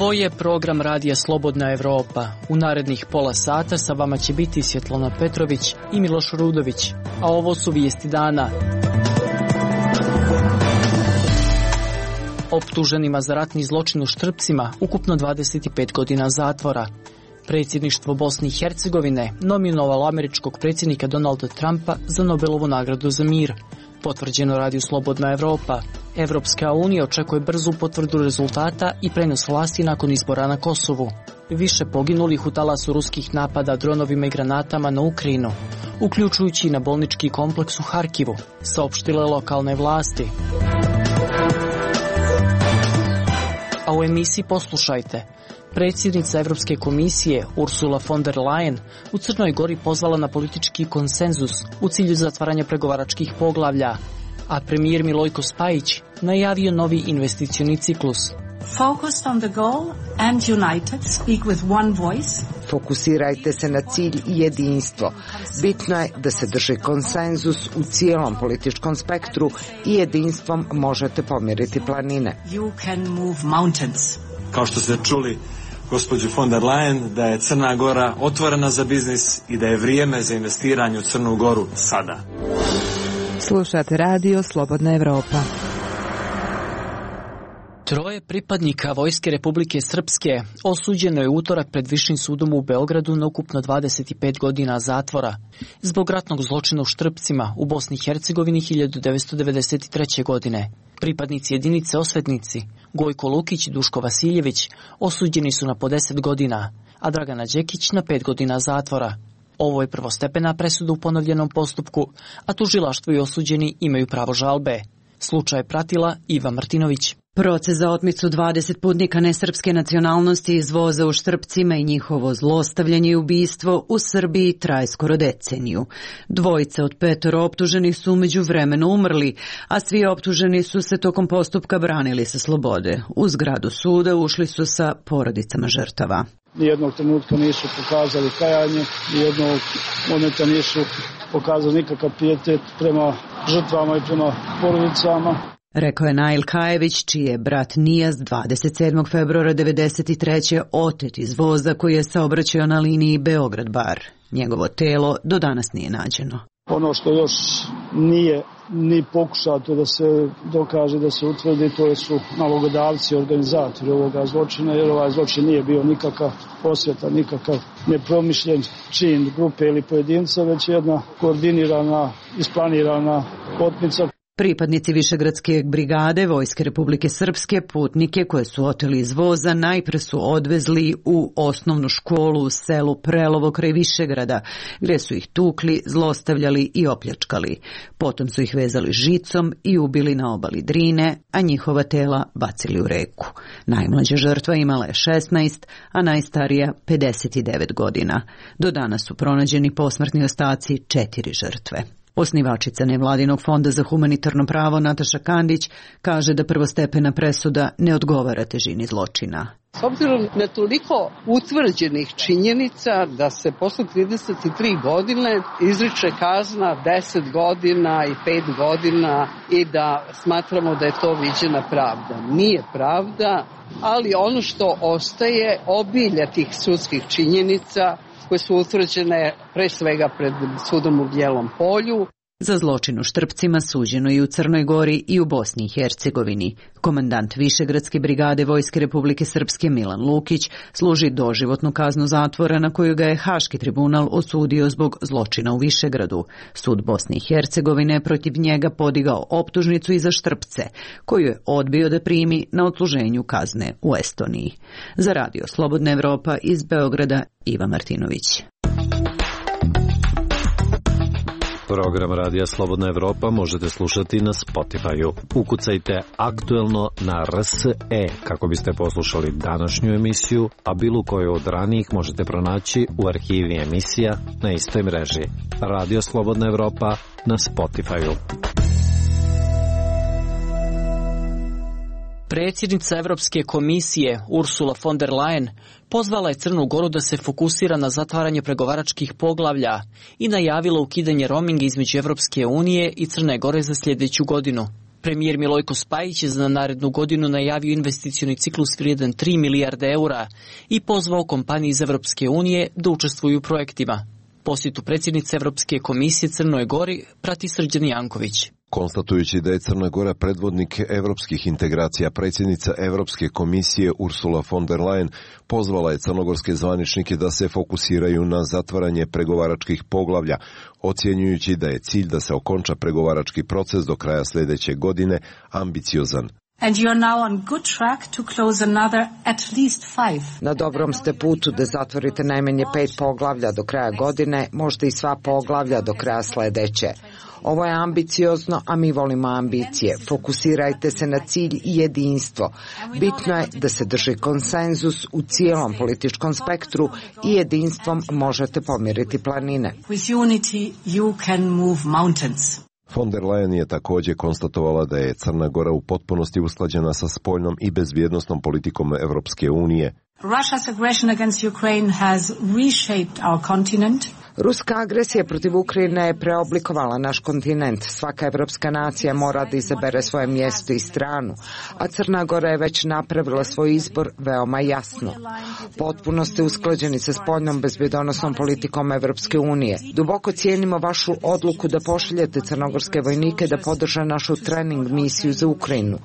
Ovo je program Radija Slobodna Evropa. U narednih pola sata sa vama će biti Svjetlana Petrović i Miloš Rudović. A ovo su vijesti dana. Optuženima za ratni zločin u Štrpcima ukupno 25 godina zatvora. Predsjedništvo Bosne i Hercegovine nominovalo američkog predsjednika Donalda Trumpa za Nobelovu nagradu za mir. Potvrđeno Radiju Slobodna Evropa. Evropska unija očekuje brzu potvrdu rezultata i prenos vlasti nakon izbora na Kosovu. Više poginulih u talasu ruskih napada dronovima i granatama na Ukrajinu, uključujući i na bolnički kompleks u Harkivu, saopštile lokalne vlasti. A u emisiji poslušajte. Predsjednica Evropske komisije Ursula von der Leyen u Crnoj Gori pozvala na politički konsenzus u cilju zatvaranja pregovaračkih poglavlja, a premijer Milojko Spajić najavio novi investicioni ciklus. Focused on the goal and united, speak with one voice. Fokusirajte se na cilj i jedinstvo. Bitno je da se drži konsenzus u cijelom političkom spektru i jedinstvom možete pomjeriti planine. You can move mountains. Kao što ste čuli gospođu von der Leyen, da je Crna Gora otvorena za biznis i da je vrijeme za investiranje u Crnu Goru sada. Slušate Radio Slobodna Evropa. Troje pripadnika Vojske Republike Srpske osuđeno je utorak pred Višim sudom u Beogradu na ukupno 25 godina zatvora zbog ratnog zločina u Štrpcima u Bosni i Hercegovini 1993. godine. Pripadnici jedinice Osvetnici, Gojko Lukić i Duško Vasiljević, osuđeni su na po 10 godina, a Dragana Đekić na 5 godina zatvora. Ovo je prvostepena presuda u ponovljenom postupku, a tužilaštvo i osuđeni imaju pravo žalbe. Slučaj je pratila Iva Martinović. Proces za otmicu 20 putnika nesrpske nacionalnosti iz voza u Štrpcima i njihovo zlostavljanje i ubistvo u Srbiji traje skoro deceniju. Dvojica od 5 optuženih su umeđu vremenu umrli, a svi optuženi su se tokom postupka branili sa slobode. U zgradu suda ušli su sa porodicama žrtava. Nijednog trenutka nisu pokazali kajanje, nijednog momenta nisu pokazali nikakav pijetet prema žrtvama i prema porodicama. Rekao je Nail Kajević, čiji je brat Nijaz 27. februara 1993. otet iz voza koji je saobraćao na liniji Beograd-Bar. Njegovo telo do danas nije nađeno. Ono što još nije ni pokušato da se dokaže, da se utvrdi, to su nalogodavci, organizatori ovoga zločina, jer ovaj zločin nije bio nikakav osveta, nikakav nepromišljen čin grupe ili pojedinca, već jedna koordinirana, isplanirana otmica. Pripadnici Višegradske brigade Vojske Republike Srpske putnike koje su oteli iz voza najpre su odvezli u osnovnu školu u selu Prelovo kraj Višegrada, gdje su ih tukli, zlostavljali i opljačkali. Potom su ih vezali žicom i ubili na obali Drine, a njihova tela bacili u reku. Najmlađa žrtva imala je 16, a najstarija 59 godina. Do danas su pronađeni posmrtni ostaci 4 žrtve. Osnivačica nevladinog fonda za humanitarno pravo Nataša Kandić kaže da prvostepena presuda ne odgovara težini zločina. S obzirom na toliko utvrđenih činjenica da se posle 33 godine izriče kazna 10 godina i 5 godina i da smatramo da je to viđena pravda. Nije pravda, ali ono što ostaje obilja tih sudskih činjenica koje su utvrđene pre svega pred sudom u Bijelom Polju. Za zločin u Štrpcima suđeno i u Crnoj Gori i u Bosni i Hercegovini. Komandant Višegradske brigade Vojske Republike Srpske Milan Lukić služi doživotnu kaznu zatvora na koju ga je Haški tribunal osudio zbog zločina u Višegradu. Sud Bosne i Hercegovine protiv njega podigao optužnicu i za Štrpce, koju je odbio da primi na odsluženju kazne u Estoniji. Za Radio Slobodna Evropa iz Beograda Iva Martinović. Program Radija Slobodna Evropa možete slušati na Spotify-u. Ukucajte aktuelno na RSE kako biste poslušali današnju emisiju, a bilo koju od ranijih možete pronaći u arhivi emisija na istoj mreži. Radio Slobodna Evropa na Spotify-u. Predsjednica Evropske komisije Ursula von der Leyen pozvala je Crnu Goru da se fokusira na zatvaranje pregovaračkih poglavlja i najavila ukidanje roaminga između Evropske unije i Crne Gore za sljedeću godinu. Premijer Milojko Spajić je za narednu godinu najavio investicioni ciklus vrijedan 3 milijarde eura i pozvao kompanije iz Evropske unije da učestvuju u projektima. Posjetu predsjednice Evropske komisije Crnoj Gori prati Srđan Janković. Konstatujući da je Crna Gora predvodnik evropskih integracija, predsjednica Evropske komisije Ursula von der Leyen pozvala je crnogorske zvaničnike da se fokusiraju na zatvaranje pregovaračkih poglavlja, ocjenjujući da je cilj da se okonča pregovarački proces do kraja sljedeće godine ambiciozan. And you are now on good track to close another at least 5. Na dobrom ste putu da zatvorite najmanje 5 poglavlja do kraja godine, možda i sva poglavlja do kraja sljedeće. Ovo je ambiciozno, a mi volimo ambicije. Fokusirajte se na cilj i jedinstvo. Bitno je da se drži konsenzus u cijelom političkom spektru i jedinstvom možete pomjeriti planine. With unity you can move mountains. Von der Leyen je također konstatovala da je Crna Gora u potpunosti usklađena sa spoljnom i bezbjednosnom politikom Evropske unije. Russia's aggression against Ukraine has reshaped our continent. Ruska agresija protiv Ukrajine je preoblikovala naš kontinent. Svaka evropska nacija mora da izabere svoje mjesto i stranu, a Crna Gora je već napravila svoj izbor veoma jasno. Potpuno ste usklađeni sa spoljnom bezbjednosnom politikom Evropske unije. Duboko cijenimo vašu odluku da pošaljete crnogorske vojnike da podrže našu trening misiju za Ukrajinu.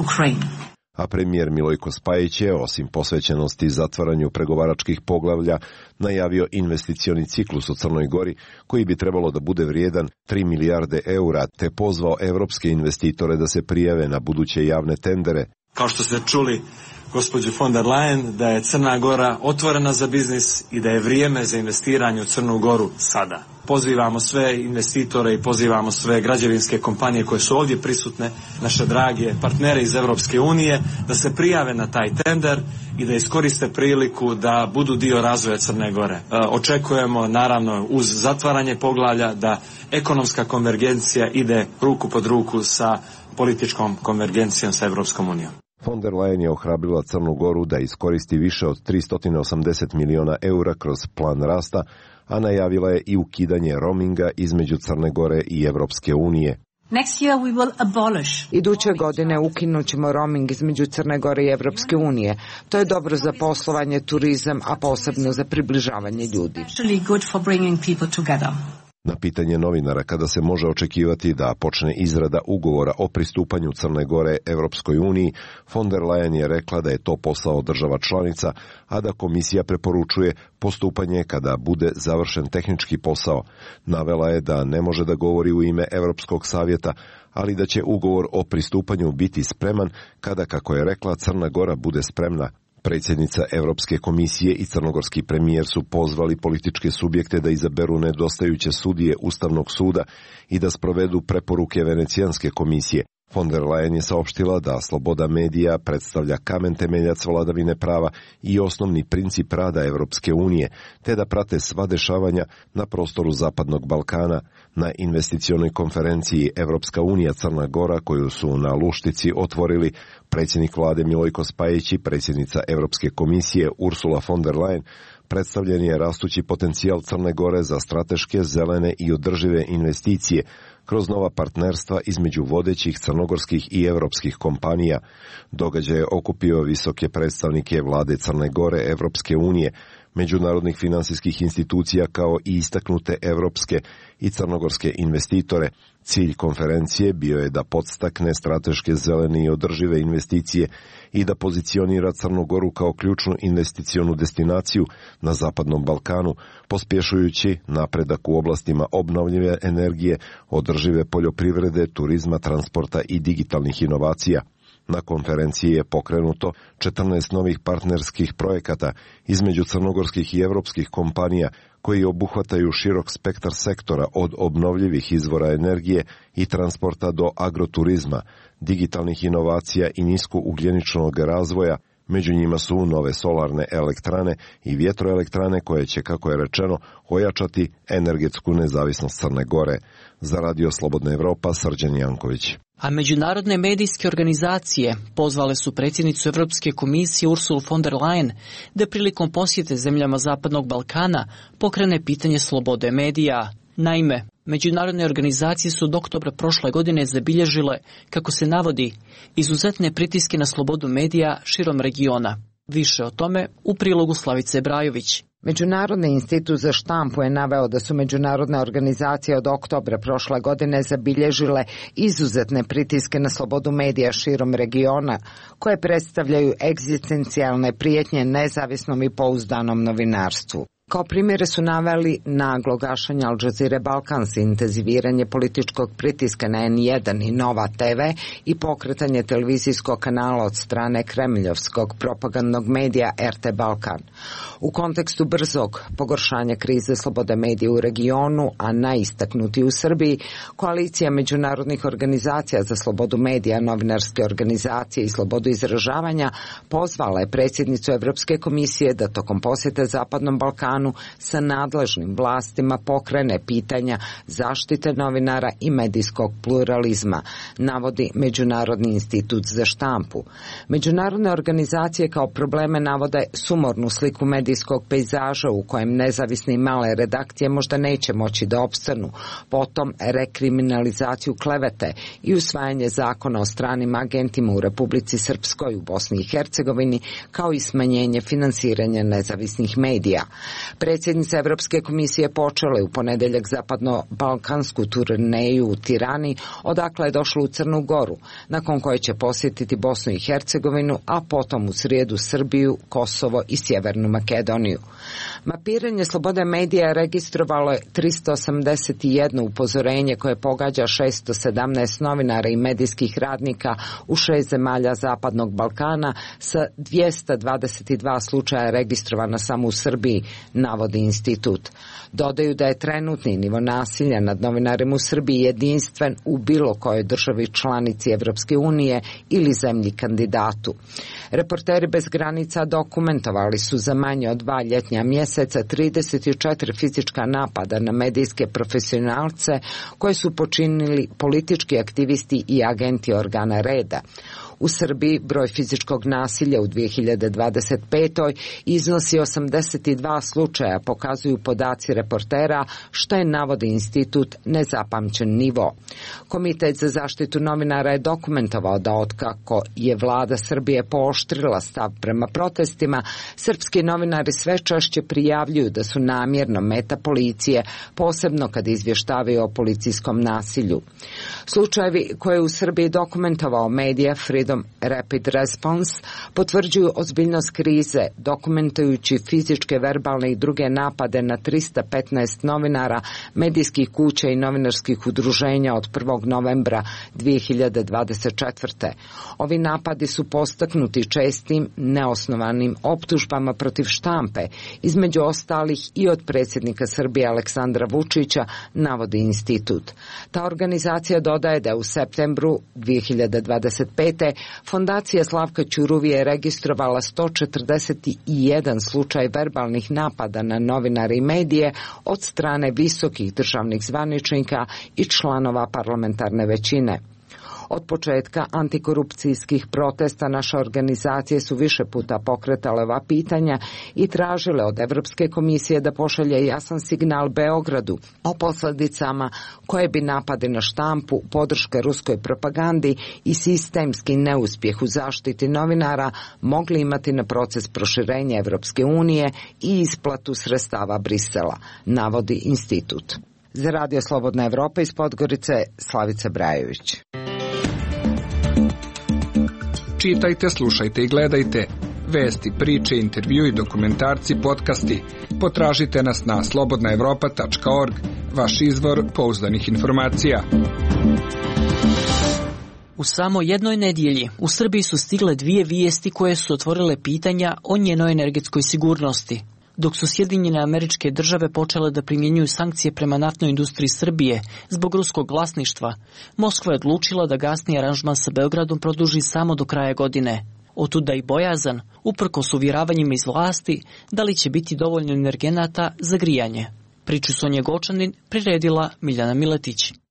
A premijer Milojko Spajić je, osim posvećenosti zatvaranju pregovaračkih poglavlja, najavio investicioni ciklus u Crnoj Gori, koji bi trebalo da bude vrijedan 3 milijarde eura, te pozvao evropske investitore da se prijave na buduće javne tendere. Kao što ste čuli, gospođu von der Leyen, da je Crna Gora otvorena za biznis i da je vrijeme za investiranje u Crnu Goru sada. Pozivamo sve investitore i pozivamo sve građevinske kompanije koje su ovdje prisutne, naše drage partnere iz Evropske unije, da se prijave na taj tender i da iskoriste priliku da budu dio razvoja Crne Gore. Očekujemo, naravno, uz zatvaranje poglavlja da ekonomska konvergencija ide ruku pod ruku sa političkom konvergencijom sa Evropskom unijom. Von der Leyen je ohrabrila Crnu Goru da iskoristi više od 380 miliona eura kroz plan rasta, a najavila je i ukidanje roaminga između Crne Gore i Evropske unije. Next year we will abolish. Iduće godine ukinut ćemo roaming između Crne Gore i Evropske unije. To je dobro za poslovanje, turizam, a posebno za približavanje ljudi. Actually good for bringing people together. Na pitanje novinara kada se može očekivati da počne izrada ugovora o pristupanju Crne Gore Evropskoj uniji, von der Leyen je rekla da je to posao država članica, a da komisija preporučuje postupanje kada bude završen tehnički posao. Navela je da ne može da govori u ime Europskog savjeta, ali da će ugovor o pristupanju biti spreman kada, kako je rekla, Crna Gora bude spremna. Predsjednica Europske komisije i crnogorski premijer su pozvali političke subjekte da izaberu nedostajuće sudije Ustavnog suda i da sprovedu preporuke Venecijanske komisije. Von der Leyen je saopštila da sloboda medija predstavlja kamen temeljac vladavine prava i osnovni princip rada Evropske unije, te da prate sva dešavanja na prostoru Zapadnog Balkana. Na investicionoj konferenciji Evropska unija Crna Gora, koju su na Luštici otvorili predsjednik vlade Milojko Spajić i predsjednica Evropske komisije Ursula von der Leyen, predstavljen je rastući potencijal Crne Gore za strateške, zelene i održive investicije kroz nova partnerstva između vodećih crnogorskih i evropskih kompanija. Događaj je okupio visoke predstavnike vlade Crne Gore, Evropske unije, međunarodnih finansijskih institucija kao i istaknute evropske i crnogorske investitore. Cilj konferencije bio je da podstakne strateške, zelene i održive investicije i da pozicionira Crnu Goru kao ključnu investicionu destinaciju na Zapadnom Balkanu, pospješujući napredak u oblastima obnovljive energije, održive poljoprivrede, turizma, transporta i digitalnih inovacija. Na konferenciji je pokrenuto 14 novih partnerskih projekata između crnogorskih i evropskih kompanija koji obuhvataju širok spektar sektora od obnovljivih izvora energije i transporta do agroturizma, digitalnih inovacija i niskougljeničnog razvoja. Među njima su nove solarne elektrane i vjetroelektrane koje će, kako je rečeno, ojačati energetsku nezavisnost Crne Gore. Za Radio Slobodna Evropa, Srđan Janković. A međunarodne medijske organizacije pozvale su predsjednicu Evropske komisije Ursulu von der Leyen da prilikom posjete zemljama Zapadnog Balkana pokrene pitanje slobode medija. Naime, međunarodne organizacije su od oktobra prošle godine zabilježile, kako se navodi, izuzetne pritiske na slobodu medija širom regiona. Više o tome u prilogu Slavice Brajović. Međunarodni institut za štampu je naveo da su međunarodne organizacije od oktobra prošle godine zabilježile izuzetne pritiske na slobodu medija širom regiona, koje predstavljaju egzistencijalne prijetnje nezavisnom i pouzdanom novinarstvu. Kao primjere su naveli naglo gašenje Al Jazeera Balkans, intenziviranje političkog pritiska na N1 i Nova TV i pokretanje televizijskog kanala od strane kremljovskog propagandnog medija RT Balkan. U kontekstu brzog pogoršanja krize slobode medija u regionu, a najistaknuti u Srbiji, koalicija međunarodnih organizacija za slobodu medija, novinarske organizacije i slobodu izražavanja pozvala je predsjednicu Evropske komisije da tokom posjete Zapadnom Balkanu sa nadležnim vlastima pokrene pitanja zaštite novinara i medijskog pluralizma, navodi Međunarodni institut za štampu. Međunarodne organizacije kao probleme navode sumornu sliku medijskog pejzaža u kojem nezavisne i male redakcije možda neće moći da opstanu, potom rekriminalizaciju klevete i usvajanje zakona o stranim agentima u Republici Srpskoj, u Bosni i Hercegovini, kao i smanjenje finansiranja nezavisnih medija. Predsjednica Evropske komisije počela je u ponedeljak zapadno-balkansku turneju u Tirani, odakle je došla u Crnu Goru, nakon koje će posjetiti Bosnu i Hercegovinu, a potom u srijedu Srbiju, Kosovo i Sjevernu Makedoniju. Mapiranje slobode medija registrovalo je 381 upozorenje koje pogađa 617 novinara i medijskih radnika u 6 zemalja Zapadnog Balkana, sa 222 slučaja registrovana samo u Srbiji, navodi institut. Dodaju da je trenutni nivo nasilja nad novinarima u Srbiji jedinstven u bilo kojoj državi članici Evropske unije ili zemlji kandidatu. Reporteri bez granica dokumentovali su za manje od 2 ljetnja mjeseca 34 fizička napada na medijske profesionalce koje su počinili politički aktivisti i agenti organa reda. U Srbiji broj fizičkog nasilja u 2025. iznosi 82 slučaja, pokazuju podaci reportera, što je, navodi institut, nezapamćen nivo. Komitet za zaštitu novinara je dokumentovao da otkako je vlada Srbije pooštrila stav prema protestima, srpski novinari sve češće prijavljuju da su namjerno meta policije, posebno kad izvještavaju o policijskom nasilju. Slučajevi koje je u Srbiji dokumentovao medija Freedom Rapid Response potvrđuju ozbiljnost krize, dokumentujući fizičke, verbalne i druge napade na 315 novinara, medijskih kuća i novinarskih udruženja od 1. novembra 2024. Ovi napadi su postaknuti čestim, neosnovanim optužbama protiv štampe, između ostalih i od predsjednika Srbije Aleksandra Vučića, navodi institut. Ta organizacija dodaje da je u septembru 2025. Fondacija Slavka Ćuruvije je registrovala 141 slučaj verbalnih napada na novinare i medije od strane visokih državnih zvaničnika i članova parlamentarne većine. Od početka antikorupcijskih protesta naše organizacije su više puta pokretale ova pitanja i tražile od Evropske komisije da pošalje jasan signal Beogradu o posljedicama koje bi napadi na štampu, podrška ruskoj propagandi i sistemski neuspjeh u zaštiti novinara mogli imati na proces proširenja Evropske unije i isplatu sredstava Brisela, navodi institut. Za Radio Slobodna Evropa iz Podgorice, Slavica Brajović. Čitajte, slušajte i gledajte. Vesti, priče, intervjui, dokumentarci, podcasti. Potražite nas na slobodnaevropa.org, vaš izvor pouzdanih informacija. U samo jednoj nedjelji u Srbiji su stigle 2 vijesti koje su otvorile pitanja o njenoj energetskoj sigurnosti. Dok su Sjedinjene Američke Države počele da primjenjuju sankcije prema naftnoj industriji Srbije zbog ruskog vlasništva, Moskva je odlučila da gasni aranžman sa Beogradom produži samo do kraja godine. Otuda i bojazan, uprkos uvjeravanjima iz vlasti, da li će biti dovoljno energenata za grijanje. Priču Sonje Gočanin priredila Miljana Miletić.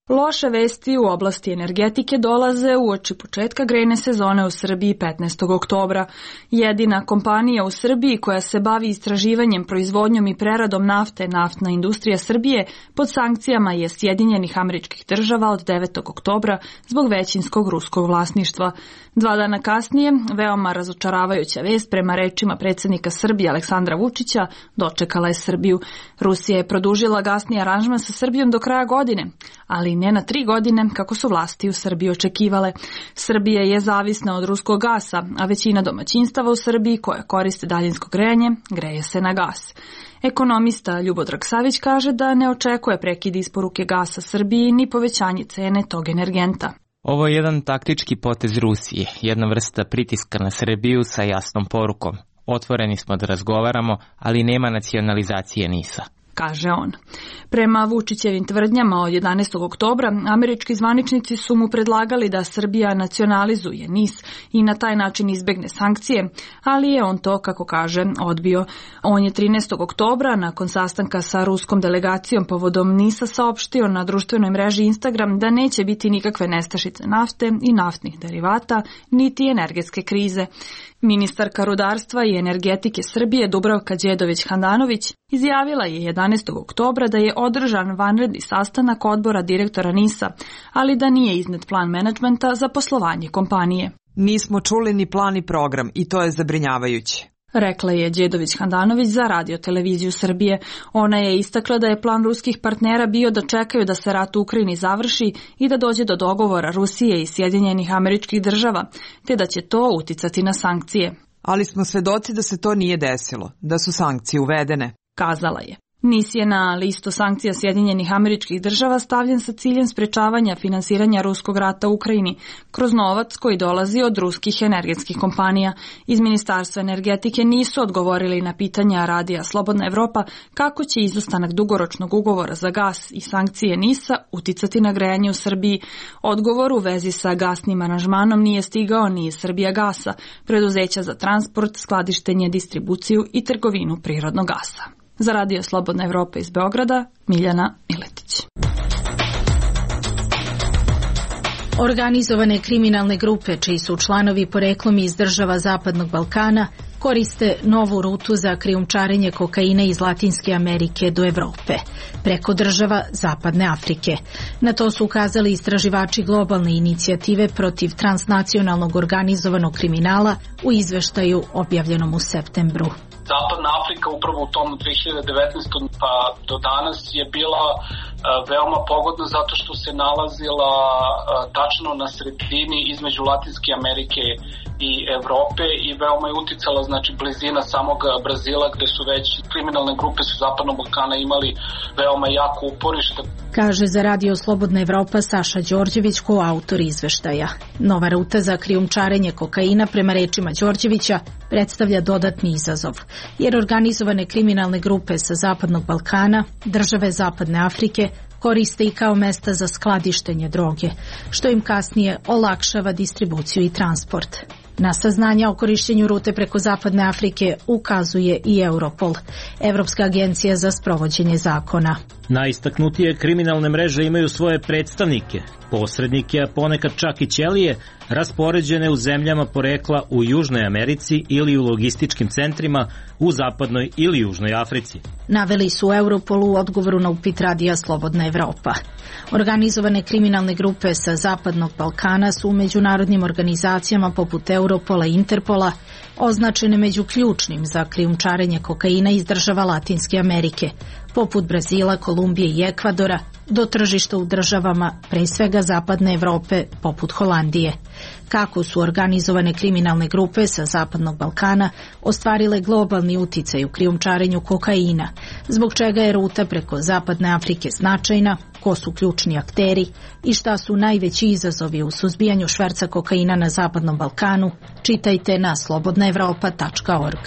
Loše vesti u oblasti energetike dolaze uoči početka grejne sezone u Srbiji 15. oktobra. Jedina kompanija u Srbiji koja se bavi istraživanjem, proizvodnjom i preradom nafte, Naftna industrija Srbije, pod sankcijama je Sjedinjenih Američkih Država od 9. oktobra zbog većinskog ruskog vlasništva. 2 dana kasnije, veoma razočaravajuća vest prema rečima predsjednika Srbije Aleksandra Vučića dočekala je Srbiju. Rusija je produžila gasni aranžman sa Srbijom do kraja godine, ali ne na 3 godine kako su vlasti u Srbiji očekivale. Srbija je zavisna od ruskog gasa, a većina domaćinstava u Srbiji koja koriste daljinsko grejanje greje se na gas. Ekonomista Ljubodrag Savić kaže da ne očekuje prekid isporuke gasa Srbiji ni povećanje cene tog energenta. Ovo je jedan taktički potez Rusije, jedna vrsta pritiska na Srbiju sa jasnom porukom. Otvoreni smo da razgovaramo, ali nema nacionalizacije NIS-a, kaže on. Prema Vučićevim tvrdnjama od 11. oktobra, američki zvaničnici su mu predlagali da Srbija nacionalizuje NIS i na taj način izbegne sankcije, ali je on to, kako kaže, odbio. On je 13. oktobra, nakon sastanka sa ruskom delegacijom povodom NIS-a, saopštio na društvenoj mreži Instagram da neće biti nikakve nestašice nafte i naftnih derivata, niti energetske krize. Ministarka rudarstva i energetike Srbije Dubravka Đedović-Handanović izjavila je 11. oktobra da je održan vanredni sastanak odbora direktora NIS-a, ali da nije iznet plan menadžmenta za poslovanje kompanije. Nismo čuli ni plan i program i to je zabrinjavajuće, rekla je Đedović-Handanović za Radio televiziju Srbije. Ona je istakla da je plan ruskih partnera bio da čekaju da se rat u Ukrajini završi i da dođe do dogovora Rusije i Sjedinjenih Američkih Država, te da će to uticati na sankcije. Ali smo svedoci da se to nije desilo, da su sankcije uvedene, kazala je. NIS je na listu sankcija Sjedinjenih Američkih Država stavljen sa ciljem sprečavanja finansiranja ruskog rata u Ukrajini kroz novac koji dolazi od ruskih energetskih kompanija. Iz Ministarstva energetike nisu odgovorili na pitanja Radija Slobodna Evropa kako će izostanak dugoročnog ugovora za gas i sankcije NIS-a uticati na grejanje u Srbiji. Odgovor u vezi sa gasnim aranžmanom nije stigao ni iz Srbijagasa, preduzeća za transport, skladištenje, distribuciju i trgovinu prirodnog gasa. Za Radio Slobodna Evropa iz Beograda, Miljana Miletić. Organizovane kriminalne grupe, čiji su članovi poreklom iz država Zapadnog Balkana, koriste novu rutu za krijumčarenje kokaina iz Latinske Amerike do Evrope, preko država Zapadne Afrike. Na to su ukazali istraživači globalne inicijative protiv transnacionalnog organizovanog kriminala u izveštaju objavljenom u septembru. Zapadna Afrika upravo u tom 2019. pa do danas je bila veoma pogodna zato što se nalazila tačno na sredini između Latinske Amerike i Evrope i veoma je uticala, znači, blizina samog Brazila gde su već kriminalne grupe sa Zapadnog Balkana imali veoma jako uporište. Kaže za Radio Slobodna Evropa Saša Đorđević, koautor izveštaja. Nova ruta za krijumčarenje kokaina, prema rečima Đorđevića, predstavlja dodatni izazov, jer organizovane kriminalne grupe sa Zapadnog Balkana, države Zapadne Afrike, koriste i kao mesta za skladištenje droge, što im kasnije olakšava distribuciju i transport. Na saznanja o korišćenju rute preko Zapadne Afrike ukazuje i Europol, Evropska agencija za sprovođenje zakona. Najistaknutije kriminalne mreže imaju svoje predstavnike, posrednike, a ponekad čak i ćelije, raspoređene u zemljama porekla u Južnoj Americi ili u logističkim centrima u Zapadnoj ili Južnoj Africi. Naveli su Europolu u odgovoru na upit Radija Slobodna Evropa. Organizovane kriminalne grupe sa Zapadnog Balkana su u međunarodnim organizacijama poput Europola i Interpola označene među ključnim za krijumčarenje kokaina iz država Latinske Amerike, poput Brazila, Kolumbije i Ekvadora, do tržišta u državama, pre svega Zapadne Evrope, poput Holandije. Kako su organizovane kriminalne grupe sa Zapadnog Balkana ostvarile globalni uticaj u krijumčarenju kokaina, zbog čega je ruta preko Zapadne Afrike značajna, ko su ključni akteri i šta su najveći izazovi u suzbijanju šverca kokaina na Zapadnom Balkanu, čitajte na slobodnaevropa.org.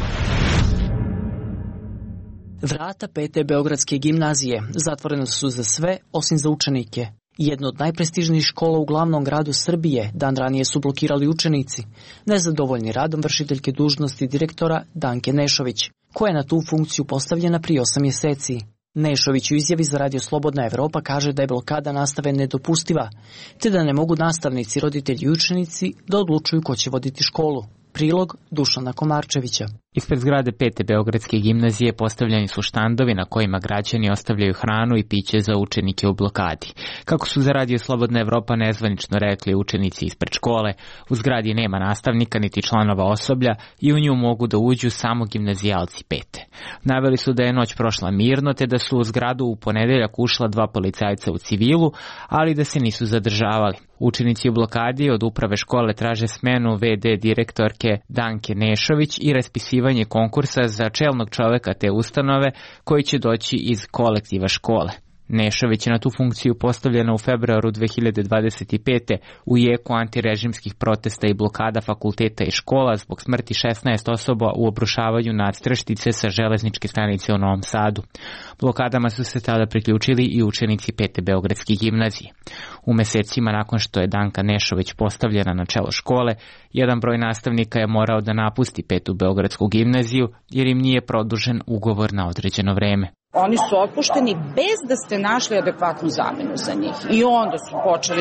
Vrata 5. Beogradske gimnazije zatvorene su za sve osim za učenike. Jedno od najprestižnijih škola u glavnom gradu Srbije dan ranije su blokirali učenici, nezadovoljni radom vršiteljke dužnosti direktora Danke Nešović, koja je na tu funkciju postavljena prije 8 mjeseci. Nešović u izjavi za Radio Slobodna Evropa kaže da je blokada nastave nedopustiva, te da ne mogu nastavnici, roditelji i učenici da odlučuju ko će voditi školu. Prilog Dušana Komarčevića. Ispred zgrade 5. Beogradske gimnazije postavljeni su štandovi na kojima građani ostavljaju hranu i piće za učenike u blokadi. Kako su za Radio Slobodna Evropa nezvanično rekli učenici ispred škole, u zgradi nema nastavnika niti članova osoblja i u nju mogu da uđu samo gimnazijalci 5. Naveli su da je noć prošla mirno, te da su u zgradu u ponedeljak ušla 2 policajca u civilu, ali da se nisu zadržavali. Učenici u blokadi od uprave škole traže smenu VD direktorke Danke Nešović i raspisivanje konkursa za čelnog čoveka te ustanove koji će doći iz kolektiva škole. Nešović je na tu funkciju postavljena u februaru 2025. u jeku antirežimskih protesta i blokada fakulteta i škola zbog smrti 16 osoba u obrušavanju nadstrešnice sa železničke stanice u Novom Sadu. Blokadama su se tada priključili i učenici 5. Beogradske gimnazije. U mesecima nakon što je Danka Nešović postavljena na čelo škole, jedan broj nastavnika je morao da napusti 5. Beogradsku gimnaziju jer im nije produžen ugovor na određeno vreme. Oni su otpušteni bez da ste našli adekvatnu zamenu za njih. I onda su počeli,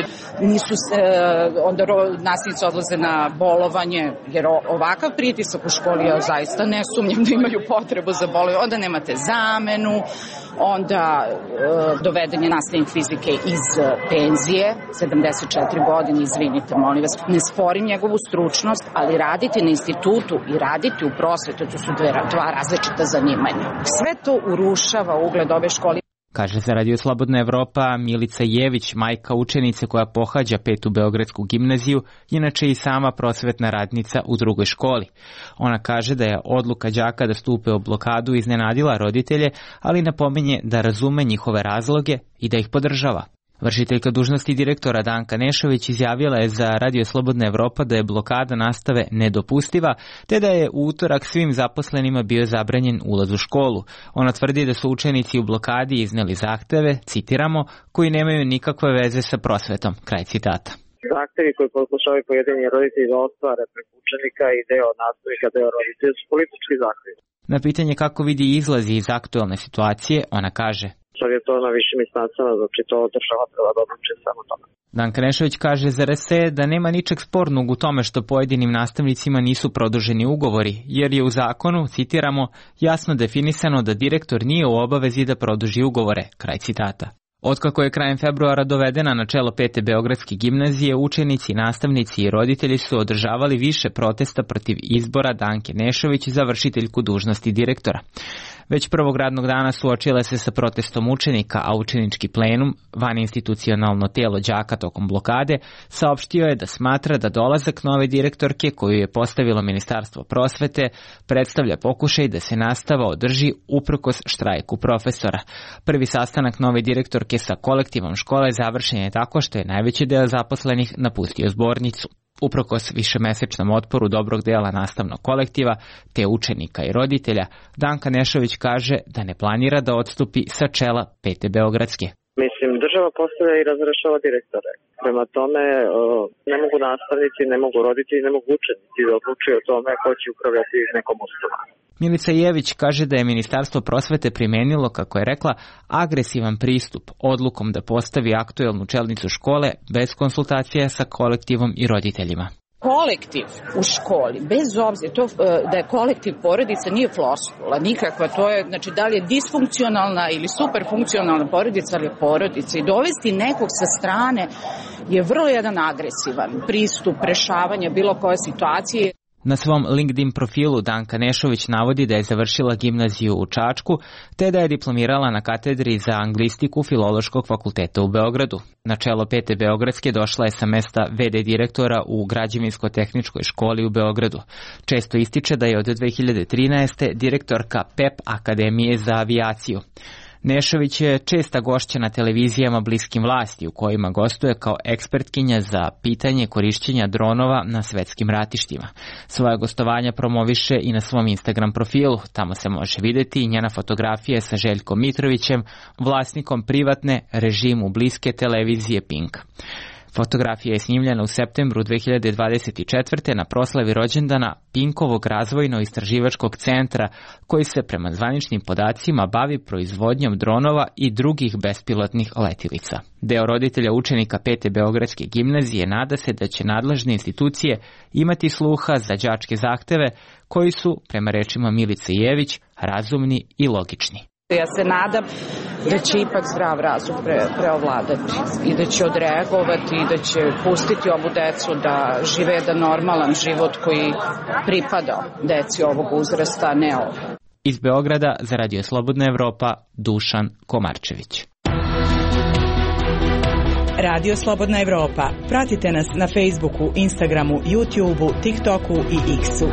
onda nastavnici odlaze na bolovanje, jer ovakav pritisak u školi, ja zaista ne sumnjam da imaju potrebu za bolovanje. Onda nemate zamenu, onda doveden je nastavnik fizike iz penzije, 74 godine, izvinite, molim vas. Ne sporim njegovu stručnost, ali raditi na institutu i raditi u prosvetu, to su dva različita zanimanja. Sve to urušava ugled ove škole. Kaže za Radio Slobodna Evropa Milica Jević, majka učenice koja pohađa 5. Beogradsku gimnaziju, inače i sama prosvetna radnica u drugoj školi. Ona kaže da je odluka đaka da stupe u blokadu iznenadila roditelje, ali napominje da razume njihove razloge i da ih podržava. Vršiteljka dužnosti direktora Danka Nešović izjavila je za Radio Slobodna Evropa da je blokada nastave nedopustiva, te da je u utorak svim zaposlenima bio zabranjen ulaz u školu. Ona tvrdi da su učenici u blokadi izneli zahteve, citiramo, koji nemaju nikakve veze sa prosvetom. Kraj citata. Zahtevi koji pokušavaju pojedini roditelji da ostvare preko učenika i deo nastavnika, deo roditelja su politički zahtevi. Na pitanje kako vidi izlazi iz aktualne situacije, ona kaže: sad je to na višim instancama, znači to država treba da odluči samo tome. Danka Nešović kaže za RSE da nema ničeg spornog u tome što pojedinim nastavnicima nisu produženi ugovori, jer je u zakonu, citiramo, jasno definisano da direktor nije u obavezi da produži ugovore. Kraj citata. Otkako je krajem februara dovedena na čelo 5. Beogradske gimnazije, učenici, nastavnici i roditelji su održavali više protesta protiv izbora Danke Nešović za vršiteljku dužnosti direktora. Već prvog radnog dana suočile se sa protestom učenika, a učenički plenum, vaninstitucionalno tijelo đaka tokom blokade, saopštio je da smatra da dolazak nove direktorke koju je postavilo Ministarstvo prosvete predstavlja pokušaj da se nastava održi uprkos štrajku profesora. Prvi sastanak nove direktorke sa kolektivom škole završen je tako što je najveći deo zaposlenih napustio zbornicu. Uprkos višemesečnom otporu dobrog dela nastavnog kolektiva, te učenika i roditelja, Danka Nešović kaže da ne planira da odstupi sa čela 5. Beogradske. Mislim, država postavlja i razrešava direktore. Prema tome, ne mogu nastavnici, ne mogu roditelji, ne mogu učenici da odlučuju o tome ko će upravljati nekom ustanovom. Milica Jević kaže da je Ministarstvo prosvete primenilo, kako je rekla, agresivan pristup odlukom da postavi aktuelnu čelnicu škole bez konsultacija sa kolektivom i roditeljima. Kolektiv u školi, bez obzira to da je kolektiv porodica nije floskula nikakva, to je, znači da li je disfunkcionalna ili superfunkcionalna porodica, ali je porodica i dovesti nekog sa strane je vrlo jedan agresivan pristup rešavanja bilo koje situacije. Na svom LinkedIn profilu Danka Nešović navodi da je završila gimnaziju u Čačku, te da je diplomirala na katedri za anglistiku Filološkog fakulteta u Beogradu. Na čelo 5. Beogradske došla je sa mesta VD direktora u Građevinsko-tehničkoj školi u Beogradu. Često ističe da je od 2013. direktorka PEP Akademije za avijaciju. Nešović je česta gošća na televizijama bliskim vlasti u kojima gostuje kao ekspertkinja za pitanje korišćenja dronova na svetskim ratištima. Svoje gostovanja promoviše i na svom Instagram profilu. Tamo se može vidjeti njena fotografije sa Željkom Mitrovićem, vlasnikom privatne režimu bliske televizije Pink. Fotografija je snimljena u septembru 2024. na proslavi rođendana Pinkovog razvojno-istraživačkog centra koji se prema zvaničnim podacima bavi proizvodnjom dronova i drugih bespilotnih letilica. Deo roditelja učenika 5. Beogradske gimnazije nada se da će nadležne institucije imati sluha za đačke zahteve koji su, prema rečima Milice Jević, razumni i logični. Ja se nadam da će ipak zdrav razum preovladati i da će odreagovati i da će pustiti ovu decu da žive jedan normalan život koji pripada deci ovog uzrasta, ne ovo. Iz Beograda za Radio Slobodna Evropa, Dušan Komarčević. Radio Slobodna Evropa. Pratite nas na Facebooku, Instagramu, YouTubeu, TikToku i X-u.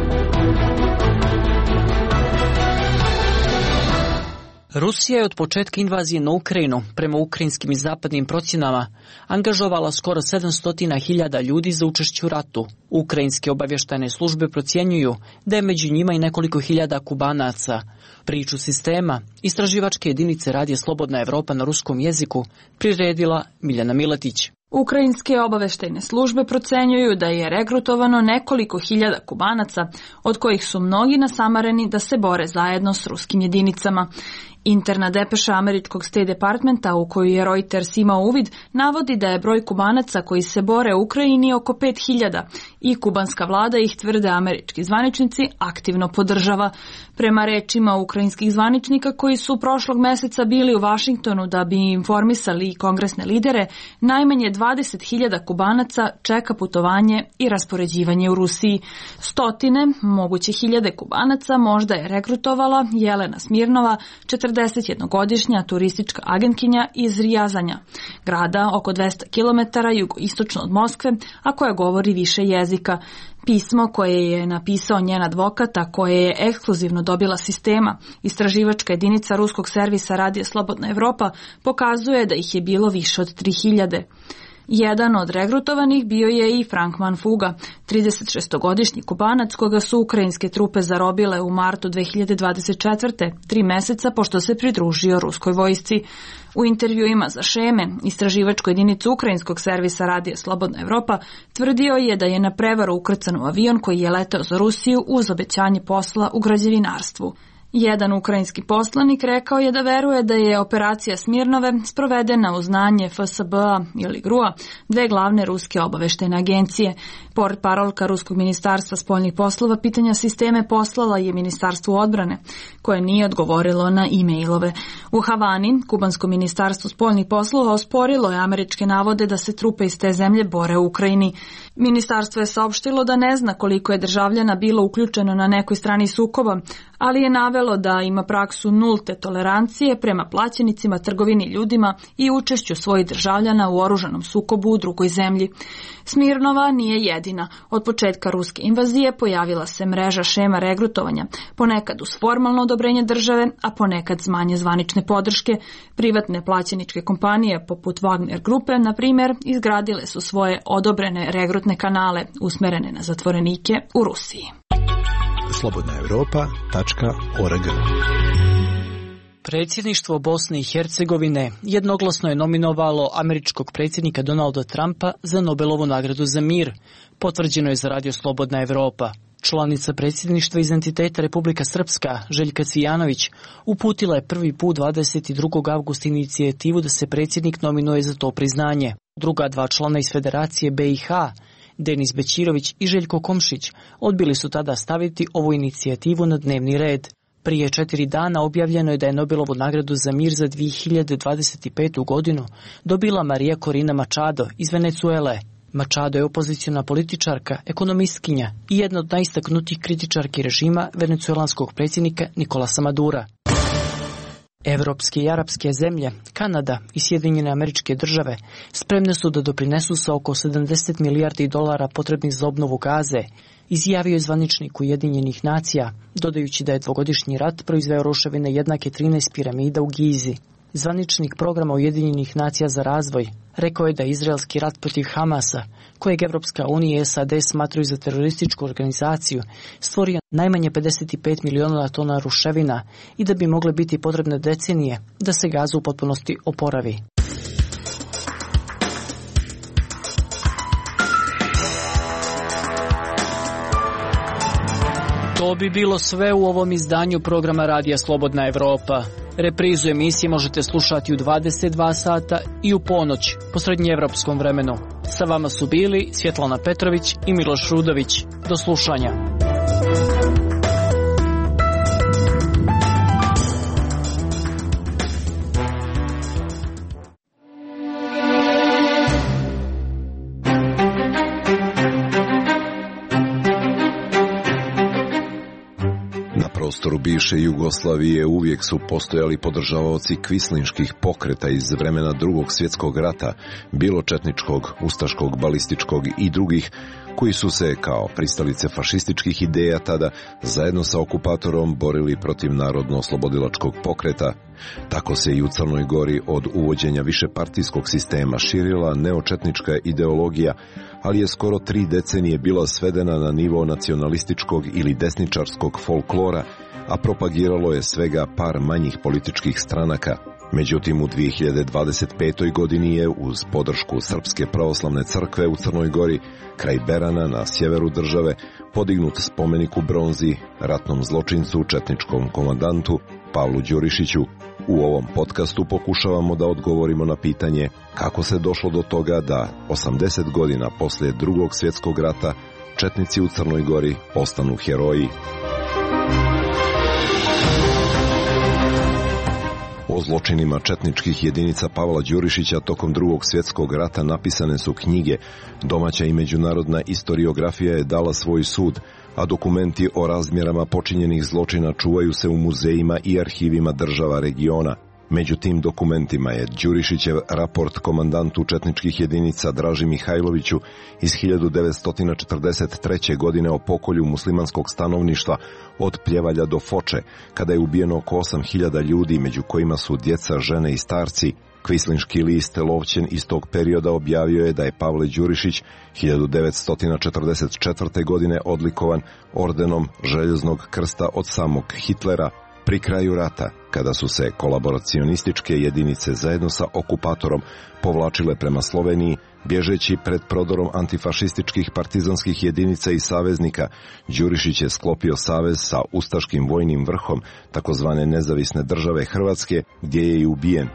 Rusija je od početka invazije na Ukrajinu, prema ukrajinskim i zapadnim procjenama, angažovala skoro 700.000 ljudi za učešće u ratu. Ukrajinske obavještajne službe procjenjuju da je među njima i nekoliko hiljada Kubanaca. Priču sistema istraživačke jedinice Radija Slobodna Evropa na ruskom jeziku priredila Miljana Miletić. Ukrajinske obaveštajne službe procenjuju da je regrutovano nekoliko hiljada Kubanaca, od kojih su mnogi nasamareni da se bore zajedno s ruskim jedinicama. Interna depeša američkog State Departmenta, u koju je Reuters imao uvid, navodi da je broj Kubanaca koji se bore u Ukrajini oko 5.000 i kubanska vlada ih, tvrde američki zvaničnici, aktivno podržava. Prema rečima ukrajinskih zvaničnika koji su prošlog meseca bili u Vašingtonu da bi informisali kongresne lidere, najmanje 20.000 Kubanaca čeka putovanje i raspoređivanje u Rusiji. Stotine, moguće hiljade Kubanaca možda je regrutovala Jelena Smirnova, 41-godišnja turistička agentkinja iz Rijazanja, grada oko 200 km jugoistočno od Moskve, a koja govori više jezika. Pismo koje je napisao njen advokat, a koje je ekskluzivno dobila sistema, istraživačka jedinica ruskog servisa Radija Slobodna Evropa, pokazuje da ih je bilo više od 3.000. Jedan od regrutovanih bio je i Frank Manfuga, 36-godišnji Kubanac koga su ukrajinske trupe zarobile u martu 2024. 3 meseca pošto se pridružio ruskoj vojsci. U intervjuima za Šeme, istraživačku jedinicu ukrajinskog servisa Radija Slobodna Evropa, tvrdio je da je na prevaru ukrcan u avion koji je leteo za Rusiju uz obećanje posla u građevinarstvu. Jedan ukrajinski poslanik rekao je da veruje da je operacija Smirnove sprovedena uz znanje FSB-a ili GRU-a, dve glavne ruske obaveštajne agencije. Portparolka Ruskog ministarstva spoljnih poslova pitanja sisteme poslala je Ministarstvu odbrane, koje nije odgovorilo na e-mailove. U Havani, kubansko ministarstvo spoljnih poslova osporilo je američke navode da se trupe iz te zemlje bore u Ukrajini. Ministarstvo je saopštilo da ne zna koliko je državljana bilo uključeno na nekoj strani sukoba, ali je navelo da ima praksu nulte tolerancije prema plaćenicima, trgovini ljudima i učešću svojih državljana u oružanom sukobu u drugoj zemlji. Smirnova nije jedina. Od početka ruske invazije pojavila se mreža šema regrutovanja, ponekad uz formalno odobrenje države, a ponekad s manje zvanične podrške. Privatne plaćeničke kompanije poput Wagner grupe, na primjer, izgradile su svoje odobrene regrutne kanale usmerene na zatvorenike u Rusiji. slobodnaevropa.org. Predsjedništvo Bosne i Hercegovine jednoglasno je nominovalo američkog predsjednika Donalda Trumpa za Nobelovu nagradu za mir, potvrđeno je za Radio Slobodna Evropa. Članica predsjedništva iz entiteta Republika Srpska, Željka Cvijanović, uputila je prvi put 22. avgusta inicijativu da se predsjednik nominuje za to priznanje. Druga dva člana iz Federacije BiH, Denis Bećirović i Željko Komšić, odbili su tada staviti ovu inicijativu na dnevni red. Prije 4 dana objavljeno je da je Nobelovu nagradu za mir za 2025. godinu dobila Maria Corina Machado iz Venezuele. Machado je opoziciona političarka, ekonomistkinja i jedna od najistaknutijih kritičarki režima venecuelanskog predsjednika Nicolasa Madura. Evropske i arapske zemlje, Kanada i Sjedinjene Američke Države spremne su da doprinesu sa oko 70 milijardi dolara potrebnih za obnovu Gaze, izjavio je zvaničnik Ujedinjenih nacija, dodajući da je dvogodišnji rat proizveo ruševine jednake 13 piramida u Gizi. Zvaničnik programa Ujedinjenih nacija za razvoj rekao je da je izraelski rat protiv Hamasa, kojeg Evropska unija i SAD smatraju za terorističku organizaciju, stvorio najmanje 55 miliona tona ruševina i da bi mogle biti potrebne decenije da se Gaza u potpunosti oporavi. To bi bilo sve u ovom izdanju programa Radija Slobodna Evropa. Reprizu emisije možete slušati u 22 sata i u ponoć po srednjeevropskom vremenu. Sa vama su bili Svjetlana Petrović i Miloš Rudović. Do slušanja. Na prostoru bivše Jugoslavije uvijek su postojali podržavaoci kvislinških pokreta iz vremena Drugog svjetskog rata, bilo četničkog, ustaškog, balističkog i drugih, koji su se, kao pristalice fašističkih ideja tada, zajedno sa okupatorom borili protiv narodno-oslobodilačkog pokreta. Tako se i u Crnoj Gori od uvođenja višepartijskog sistema širila neočetnička ideologija, ali je skoro 3 decenije bila svedena na nivo nacionalističkog ili desničarskog folklora, a propagiralo je svega par manjih političkih stranaka. Međutim, u 2025. godini je uz podršku Srpske pravoslavne crkve u Crnoj Gori, kraj Berana na sjeveru države, podignut spomenik u bronzi ratnom zločincu, četničkom komandantu Pavlu Đurišiću. U ovom podcastu pokušavamo da odgovorimo na pitanje kako se došlo do toga da 80 godina poslije Drugog svjetskog rata četnici u Crnoj Gori postanu heroji. O zločinima četničkih jedinica Pavla Đurišića tokom Drugog svjetskog rata napisane su knjige, domaća i međunarodna istoriografija je dala svoj sud, a dokumenti o razmjerama počinjenih zločina čuvaju se u muzejima i arhivima država regiona. Među tim dokumentima je Đurišićev raport komandantu četničkih jedinica Draži Mihajloviću iz 1943. godine o pokolju muslimanskog stanovništva od Pljevalja do Foče, kada je ubijeno oko 8.000 ljudi, među kojima su djeca, žene i starci. Kvislinški list Lovćen iz tog perioda objavio je da je Pavle Đurišić 1944. godine odlikovan ordenom Željeznog krsta od samog Hitlera. Pri kraju rata, kada su se kolaboracionističke jedinice zajedno sa okupatorom povlačile prema Sloveniji, bježeći pred prodorom antifašističkih partizanskih jedinica i saveznika, Đurišić je sklopio savez sa ustaškim vojnim vrhom takozvane nezavisne države Hrvatske, gdje je i ubijen.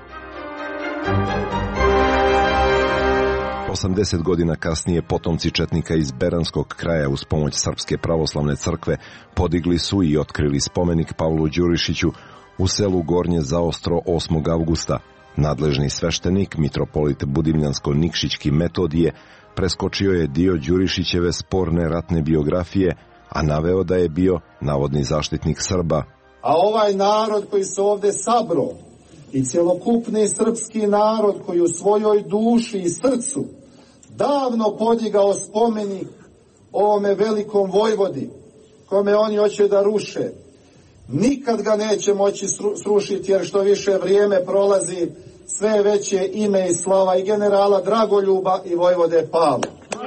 80 godina kasnije potomci četnika iz Beranskog kraja uz pomoć Srpske pravoslavne crkve podigli su i otkrili spomenik Pavlu Đurišiću u selu Gornje Zaostro 8. avgusta. Nadležni sveštenik, mitropolit Budimljansko-Nikšićki Metodije, preskočio je dio Đurišićeve sporne ratne biografije, a naveo da je bio navodni zaštitnik Srba. A ovaj narod koji se ovde sabro i cjelokupni srpski narod koji u svojoj duši i srcu davno podigao spomenik ovome velikom vojvodi, kome oni hoće da ruše, nikad ga neće moći srušiti, jer što više vrijeme prolazi, sve veće ime i slava i generala Dragoljuba i vojvode Pavla.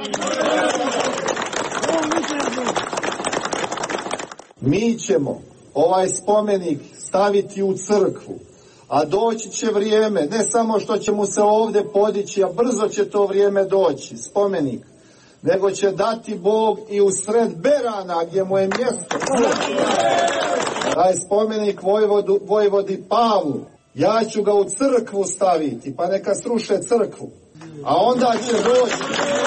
Mi ćemo ovaj spomenik staviti u crkvu, a doći će vrijeme, ne samo što će mu se ovdje podići, a brzo će to vrijeme doći, spomenik, nego će dati Bog i u sred Berana, gdje mu je mjesto. Taj spomenik vojvodi Pavlu, ja ću ga u crkvu staviti, pa neka sruše crkvu, a onda će doći.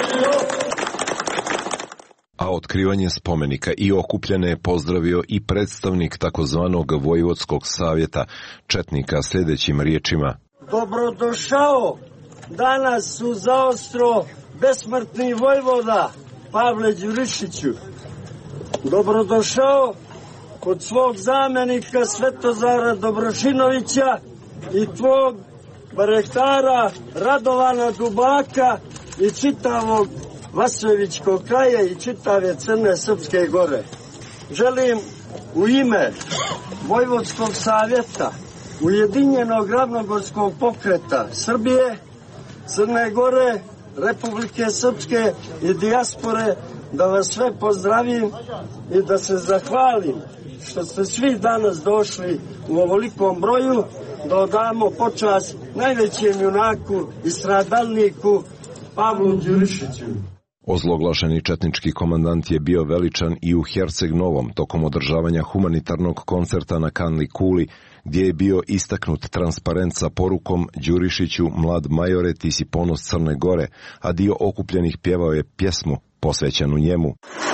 A otkrivanje spomenika i okupljene je pozdravio i predstavnik takozvanog Vojvodskog savjeta četnika sljedećim riječima. Dobrodošao danas u Zaostro besmrtni vojvoda Pavle Đurišiću. Dobrodošao kod svog zamjenika Svetozara Dobrošinovića i tvog barektara Radovana Dubaka i čitavog Vasojevićkog kraja i čitave Crne Srpske gore. Želim u ime Vojvodskog savjeta, Ujedinjenog ravnogorskog pokreta Srbije, Crne Gore, Republike Srpske i dijaspore da vas sve pozdravim i da se zahvalim što ste svi danas došli u ovolikom broju da odamo počast najvećem junaku i stradalniku Pavlu Đurišiću. Ozloglašeni četnički komandant je bio veličan i u Herceg Novom tokom održavanja humanitarnog koncerta na Kanli Kuli, gdje je bio istaknut transparent sa porukom Đurišiću, mlad majore, ti si ponos Crne Gore, a dio okupljenih pjevao je pjesmu posvećenu njemu.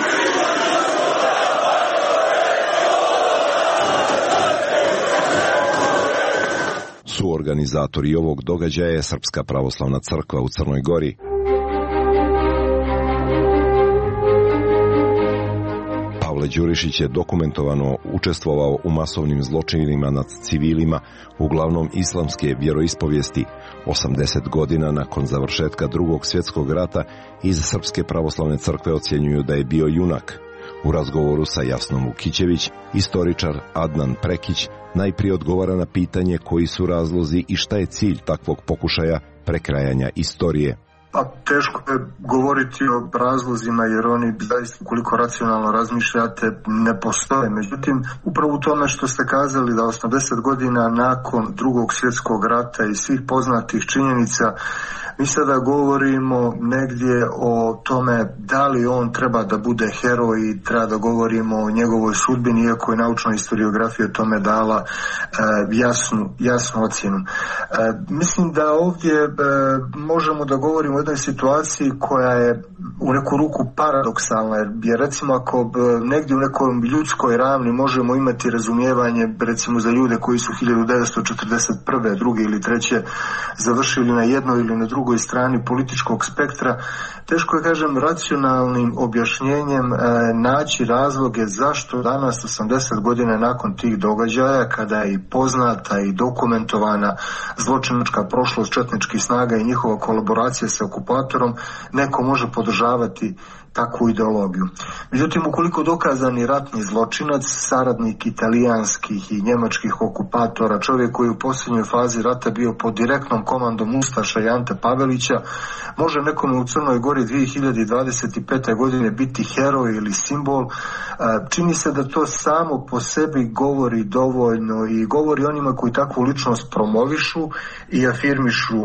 Suorganizatori ovog događaja je Srpska pravoslavna crkva u Crnoj Gori. Pavle Đurišić je dokumentovano učestvovao u masovnim zločinima nad civilima, uglavnom islamske vjeroispovijesti. 80 godina nakon završetka Drugog svjetskog rata iz Srpske pravoslavne crkve ocjenjuju da je bio junak. U razgovoru sa Jasnom Vukićević, istoričar Adnan Prekić najprije odgovara na pitanje koji su razlozi i šta je cilj takvog pokušaja prekrajanja istorije. Pa teško je govoriti o razlozima jer oni zaista koliko racionalno razmišljate ne postoje. Međutim, upravo u tome što ste kazali da 80 godina nakon Drugog svjetskog rata i svih poznatih činjenica mi sada govorimo negdje o tome da li on treba da bude heroj i treba da govorimo o njegovoj sudbini, iako je naučna historiografija tome dala jasnu ocjenu. Mislim da ovdje možemo da govorimo o jednoj situaciji koja je u neku ruku paradoksalna, jer recimo ako negdje u nekoj ljudskoj ravni možemo imati razumijevanje recimo za ljude koji su 1941. druge ili treće završili na jednoj ili na drugoj strani političkog spektra, teško je, kažem, racionalnim objašnjenjem naći razloge zašto danas 80 godina nakon tih događaja, kada je i poznata i dokumentovana zločinačka prošlost četničkih snaga i njihova kolaboracija sa okupatorom, neko može podržavati takvu ideologiju. Međutim, ukoliko dokazani ratni zločinac, saradnik italijanskih i njemačkih okupatora, čovjek koji u posljednjoj fazi rata bio pod direktnom komandom ustaša i Ante Pavelića, može nekome u Crnoj Gori 2025. godine biti heroj ili simbol, čini se da to samo po sebi govori dovoljno i govori onima koji takvu ličnost promovišu i afirmišu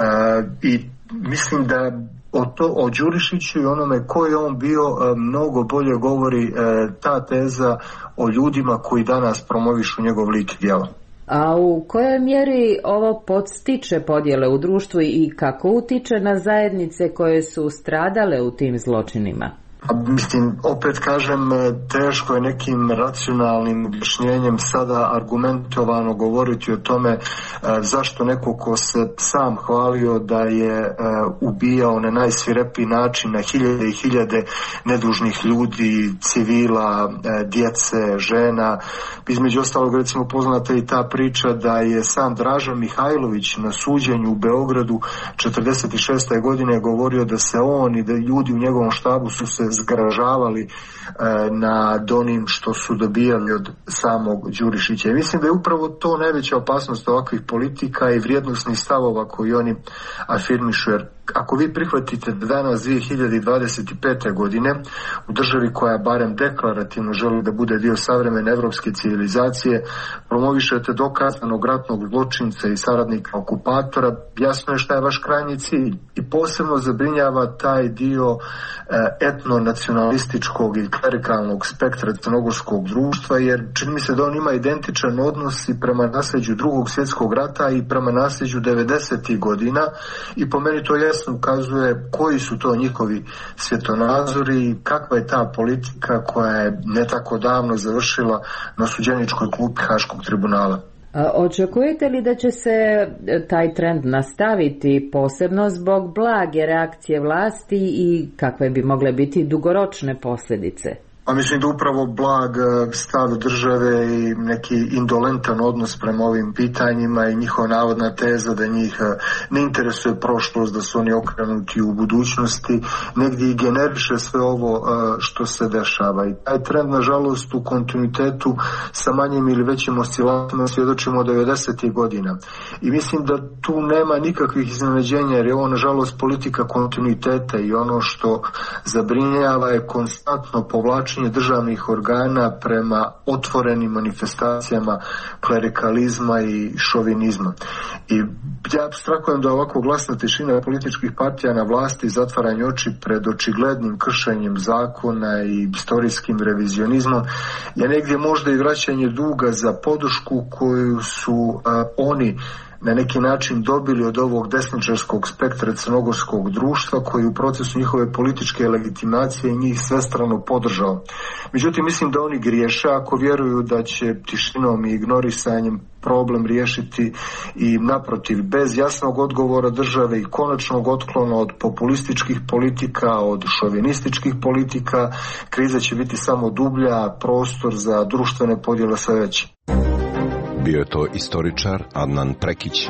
i mislim da o Đurišiću i onome ko je on bio mnogo bolje govori ta teza o ljudima koji danas promovišu njegov lik i djelo. A u kojoj mjeri ovo podstiče podjele u društvu i kako utiče na zajednice koje su stradale u tim zločinima? Mislim, opet kažem, teško je nekim racionalnim objašnjenjem sada argumentovano govoriti o tome zašto neko ko se sam hvalio da je ubijao na najsvirepiji način na hiljade i hiljade nedužnih ljudi, civila, djece, žena. Između ostalog, recimo, poznata i ta priča da je sam Draža Mihajlović na suđenju u Beogradu 46. godine govorio da se on i da ljudi u njegovom štabu su se zgražavali nad onim što su dobijali od samog Đurišića. I mislim da je upravo to najveća opasnost ovakvih politika i vrijednosnih stavova koji oni afirmišu. Jer ako vi prihvatite da danas 2025. godine u državi koja barem deklarativno želi da bude dio savremene evropske civilizacije promovišete dokazanog ratnog zločinca i saradnika okupatora, jasno je šta je vaš krajnji cilj. I posebno zabrinjava taj dio etnonacionalističkog i klerikalnog spektra crnogorskog društva, jer čini mi se da on ima identičan odnos i prema nasljeđu Drugog svjetskog rata i prema nasljeđu 90. godina i po meni to jasno ukazuje koji su to njihovi svjetonazori i kakva je ta politika koja je ne tako davno završila na suđeničkoj klupi Haškog tribunala. Očekujete li da će se taj trend nastaviti, posebno zbog blage reakcije vlasti i kakve bi mogle biti dugoročne posljedice? A mislim da upravo blag stav države i neki indolentan odnos prema ovim pitanjima i njihova navodna teza da njih ne interesuje prošlost, da su oni okrenuti u budućnosti, negdje i generiše sve ovo što se dešava. I taj trend, nažalost, u kontinuitetu sa manjim ili većim oscilacijama svjedočimo od 90. godina. I mislim da tu nema nikakvih iznenađenja, jer je ovo, nažalost, politika kontinuiteta i ono što zabrinjava je konstantno povlačenje ponašanje državnih organa prema otvorenim manifestacijama klerikalizma i šovinizma. I ja apstrahujem da ovako glasna tišina političkih partija na vlasti, zatvaranje oči pred očiglednim kršenjem zakona i istorijskim revizionizmom je negdje možda i vraćanje duga za podršku koju su oni na neki način dobili od ovog desničarskog spektra crnogorskog društva koji u procesu njihove političke legitimacije njih svestrano podržao. Međutim, mislim da oni griješe ako vjeruju da će tišinom i ignorisanjem problem riješiti i naprotiv, bez jasnog odgovora države i konačnog otklona od populističkih politika, od šovinističkih politika, kriza će biti samo dublja, prostor za društvene podjele sve veći. Bio je to istoričar Adnan Prekić.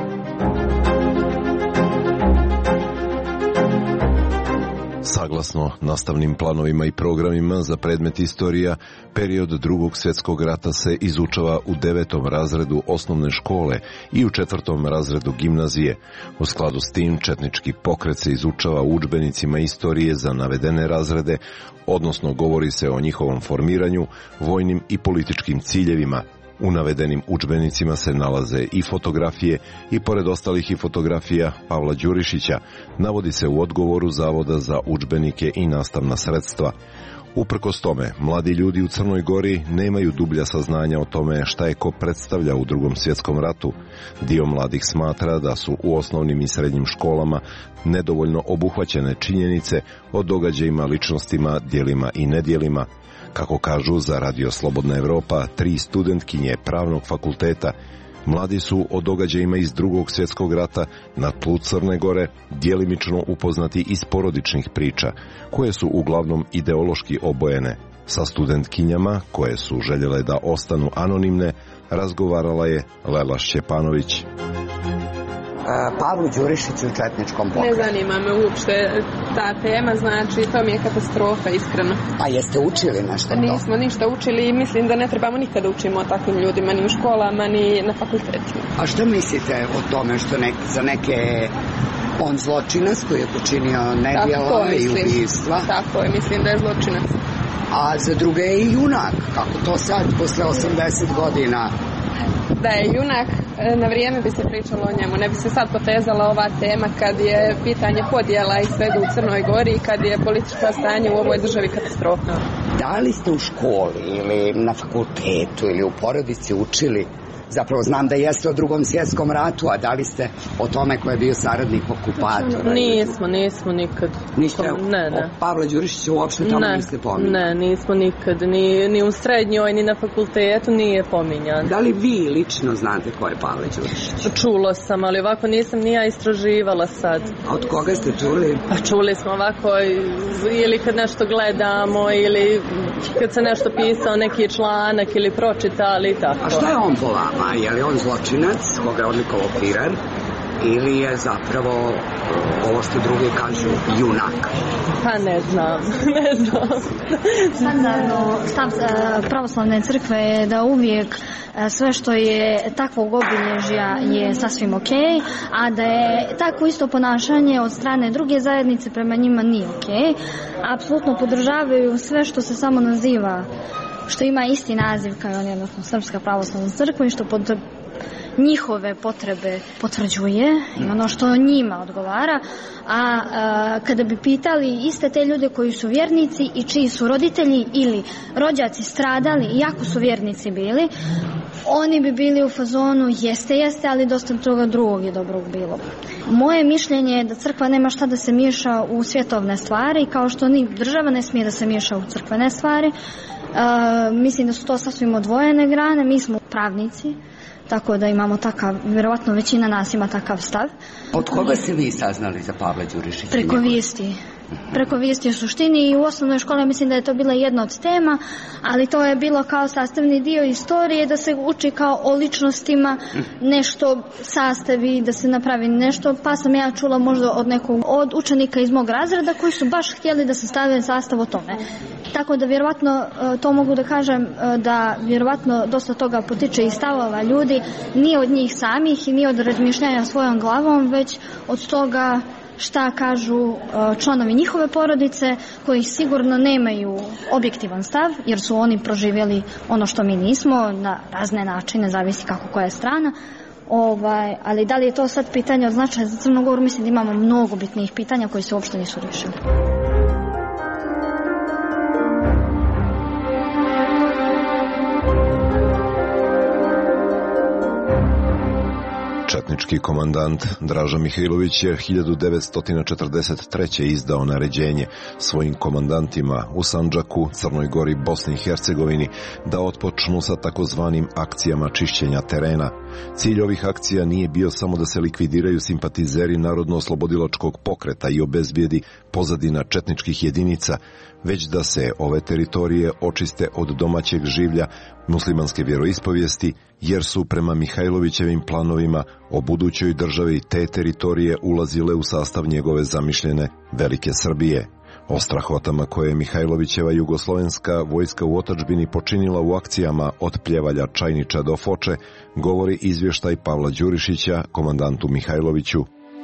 Saglasno nastavnim planovima i programima za predmet istorija, period Drugog svjetskog rata se izučava u 9. razredu osnovne škole i u 4. razredu gimnazije. U skladu s tim, četnički pokret se izučava u udžbenicima istorije za navedene razrede, odnosno govori se o njihovom formiranju, vojnim i političkim ciljevima. U navedenim udžbenicima se nalaze i fotografije i pored ostalih i fotografija Pavla Đurišića, navodi se u odgovoru Zavoda za udžbenike i nastavna sredstva. Uprkos tome, mladi ljudi u Crnoj Gori nemaju dublja saznanja o tome šta je ko predstavlja u Drugom svjetskom ratu. Dio mladih smatra da su u osnovnim i srednjim školama nedovoljno obuhvaćene činjenice o događajima, ličnostima, djelima i nedjelima. Kako kažu za Radio Slobodna Evropa, 3 studentkinje Pravnog fakulteta, mladi su o događajima iz Drugog svjetskog rata na tlu Crne Gore djelimično upoznati iz porodičnih priča, koje su uglavnom ideološki obojene. Sa studentkinjama, koje su željele da ostanu anonimne, razgovarala je Lela Šćepanović. Pavlu Đurišiću u četničkom pokretu. Ne zanima me uopšte ta tema, znači to mi je katastrofa, iskreno. A jeste učili nešto? Nismo ništa učili i mislim da ne trebamo nikada učimo o takvim ljudima, ni u školama, ni na fakultetima. A što mislite o tome što za neke on zločinac koji je počinio nedjela i ubistva? Tako je, mislim da je zločinac. A za druge je i junak, kako to sad, posle 80 godina? Da je junak, na vrijeme bi se pričalo o njemu. Ne bi se sad potezala ova tema kad je pitanje podjela i svega u Crnoj Gori i kad je političko stanje u ovoj državi katastrofa. Da li ste u školi ili na fakultetu ili u porodici učili, zapravo znam da jeste o Drugom svjetskom ratu, a da li ste o tome ko je bio saradnik okupatora? Nismo nikad. Niste o Pavla Đurišića uopšte tamo niste pominjali? Ne, nismo nikad, ni u srednjoj, ni na fakultetu nije pominjan. Da li vi lično znate ko je Pavle Đurišić? Čulo sam, ali ovako nisam ni ja istraživala sad. A od koga ste čuli? Pa čuli smo ovako ili kad nešto gledamo ili kad se nešto pisao neki članak ili pročitali i tako. A šta je on po vama? Je li on zločinac, koga je odlikovao Firer, ili je zapravo ovo što drugi kažu junak? Pa ne znam. Standardno stav pravoslavne crkve je da uvijek sve što je takvog obilježja je sasvim ok, a da je takvo isto ponašanje od strane druge zajednice prema njima nije ok. Apsolutno podržavaju sve što se samo naziva, što ima isti naziv kao oni, odnosno Srpska pravoslavna crkva, i što pod njihove potrebe potvrđuje i ono što njima odgovara. A kada bi pitali iste te ljude koji su vjernici i čiji su roditelji ili rođaci stradali, iako su vjernici bili, oni bi bili u fazonu jeste, ali dosta toga drugog je dobrog bilo. Moje mišljenje je da crkva nema šta da se miješa u svjetovne stvari, kao što ni država ne smije da se miješa u crkvene stvari. Mislim da su to sasvim odvojene grane. Mi smo pravnici, tako da imamo takav, vjerovatno većina nas ima takav stav. Od koga ste vi saznali za Pavla Đurišića? Preko vijesti u suštini, i u osnovnoj školi mislim da je to bila jedna od tema, ali to je bilo kao sastavni dio istorije, da se uči kao o ličnostima, nešto sastavi, da se napravi nešto, pa sam ja čula možda od učenika iz mog razreda koji su baš htjeli da se stave sastav o tome. Tako da vjerovatno to mogu da kažem da vjerovatno dosta toga potiče iz stavova ljudi, nije od njih samih i nije od razmišljanja svojom glavom, već od toga šta kažu članovi njihove porodice koji sigurno nemaju objektivan stav jer su oni proživjeli ono što mi nismo na razne načine, zavisi kako koja je strana. Ali da li je to sad pitanje od značaja za Crnu Goru? Mislim da imamo mnogo bitnijih pitanja koji se uopšte nisu riješili. Četnički komandant Draža Mihajlović je 1943. izdao naređenje svojim komandantima u Sandžaku, Crnoj Gori, Bosni i Hercegovini da otpočnu sa takozvanim akcijama čišćenja terena. Cilj ovih akcija nije bio samo da se likvidiraju simpatizeri Narodno-oslobodilačkog pokreta i obezbijedi pozadina četničkih jedinica, već da se ove teritorije očiste od domaćeg življa muslimanske vjeroispovijesti, jer su prema Mihajlovićevim planovima o budućoj državi te teritorije ulazile u sastav njegove zamišljene Velike Srbije. O strahotama koje je Mihajlovićeva jugoslovenska vojska u otadžbini počinila u akcijama od Pljevalja, Čajniča do Foče govori izvještaj Pavla Đurišića, komandantu Mihajloviću.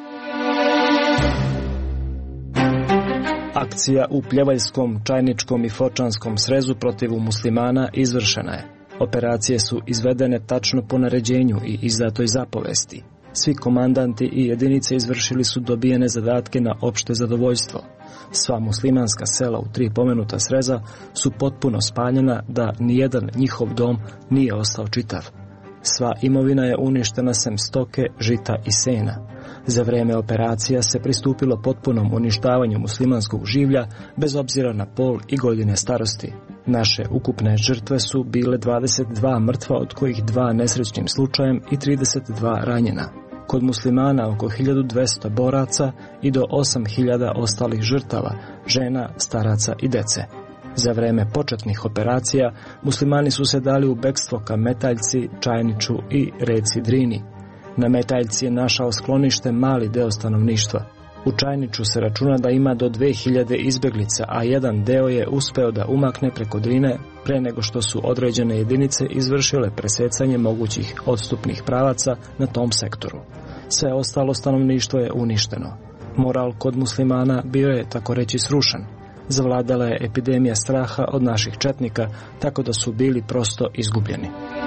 Akcija u Pljevaljskom, Čajničkom i Fočanskom srezu protiv muslimana izvršena je. Operacije su izvedene tačno po naređenju i izdatoj zapovesti. Svi komandanti i jedinice izvršili su dobijene zadatke na opšte zadovoljstvo. Sva muslimanska sela u 3 pomenuta sreza su potpuno spaljena da nijedan njihov dom nije ostao čitav. Sva imovina je uništena sem stoke, žita i sena. Za vreme operacija se pristupilo potpunom uništavanju muslimanskog življa bez obzira na pol i godine starosti. Naše ukupne žrtve su bile 22 mrtva, od kojih 2 nesrećnim slučajem i 32 ranjena. Kod muslimana oko 1200 boraca i do 8000 ostalih žrtava, žena, staraca i dece. Za vreme početnih operacija muslimani su se dali u bekstvo ka Metaljci, Čajniču i reci Drini. Na Metaljci je našao sklonište mali deo stanovništva. U Čajniču se računa da ima do 2000 izbeglica, a jedan deo je uspeo da umakne preko Drine pre nego što su određene jedinice izvršile presecanje mogućih odstupnih pravaca na tom sektoru. Sve ostalo stanovništvo je uništeno. Moral kod muslimana bio je, tako reći, srušen. Zavladala je epidemija straha od naših četnika, tako da su bili prosto izgubljeni.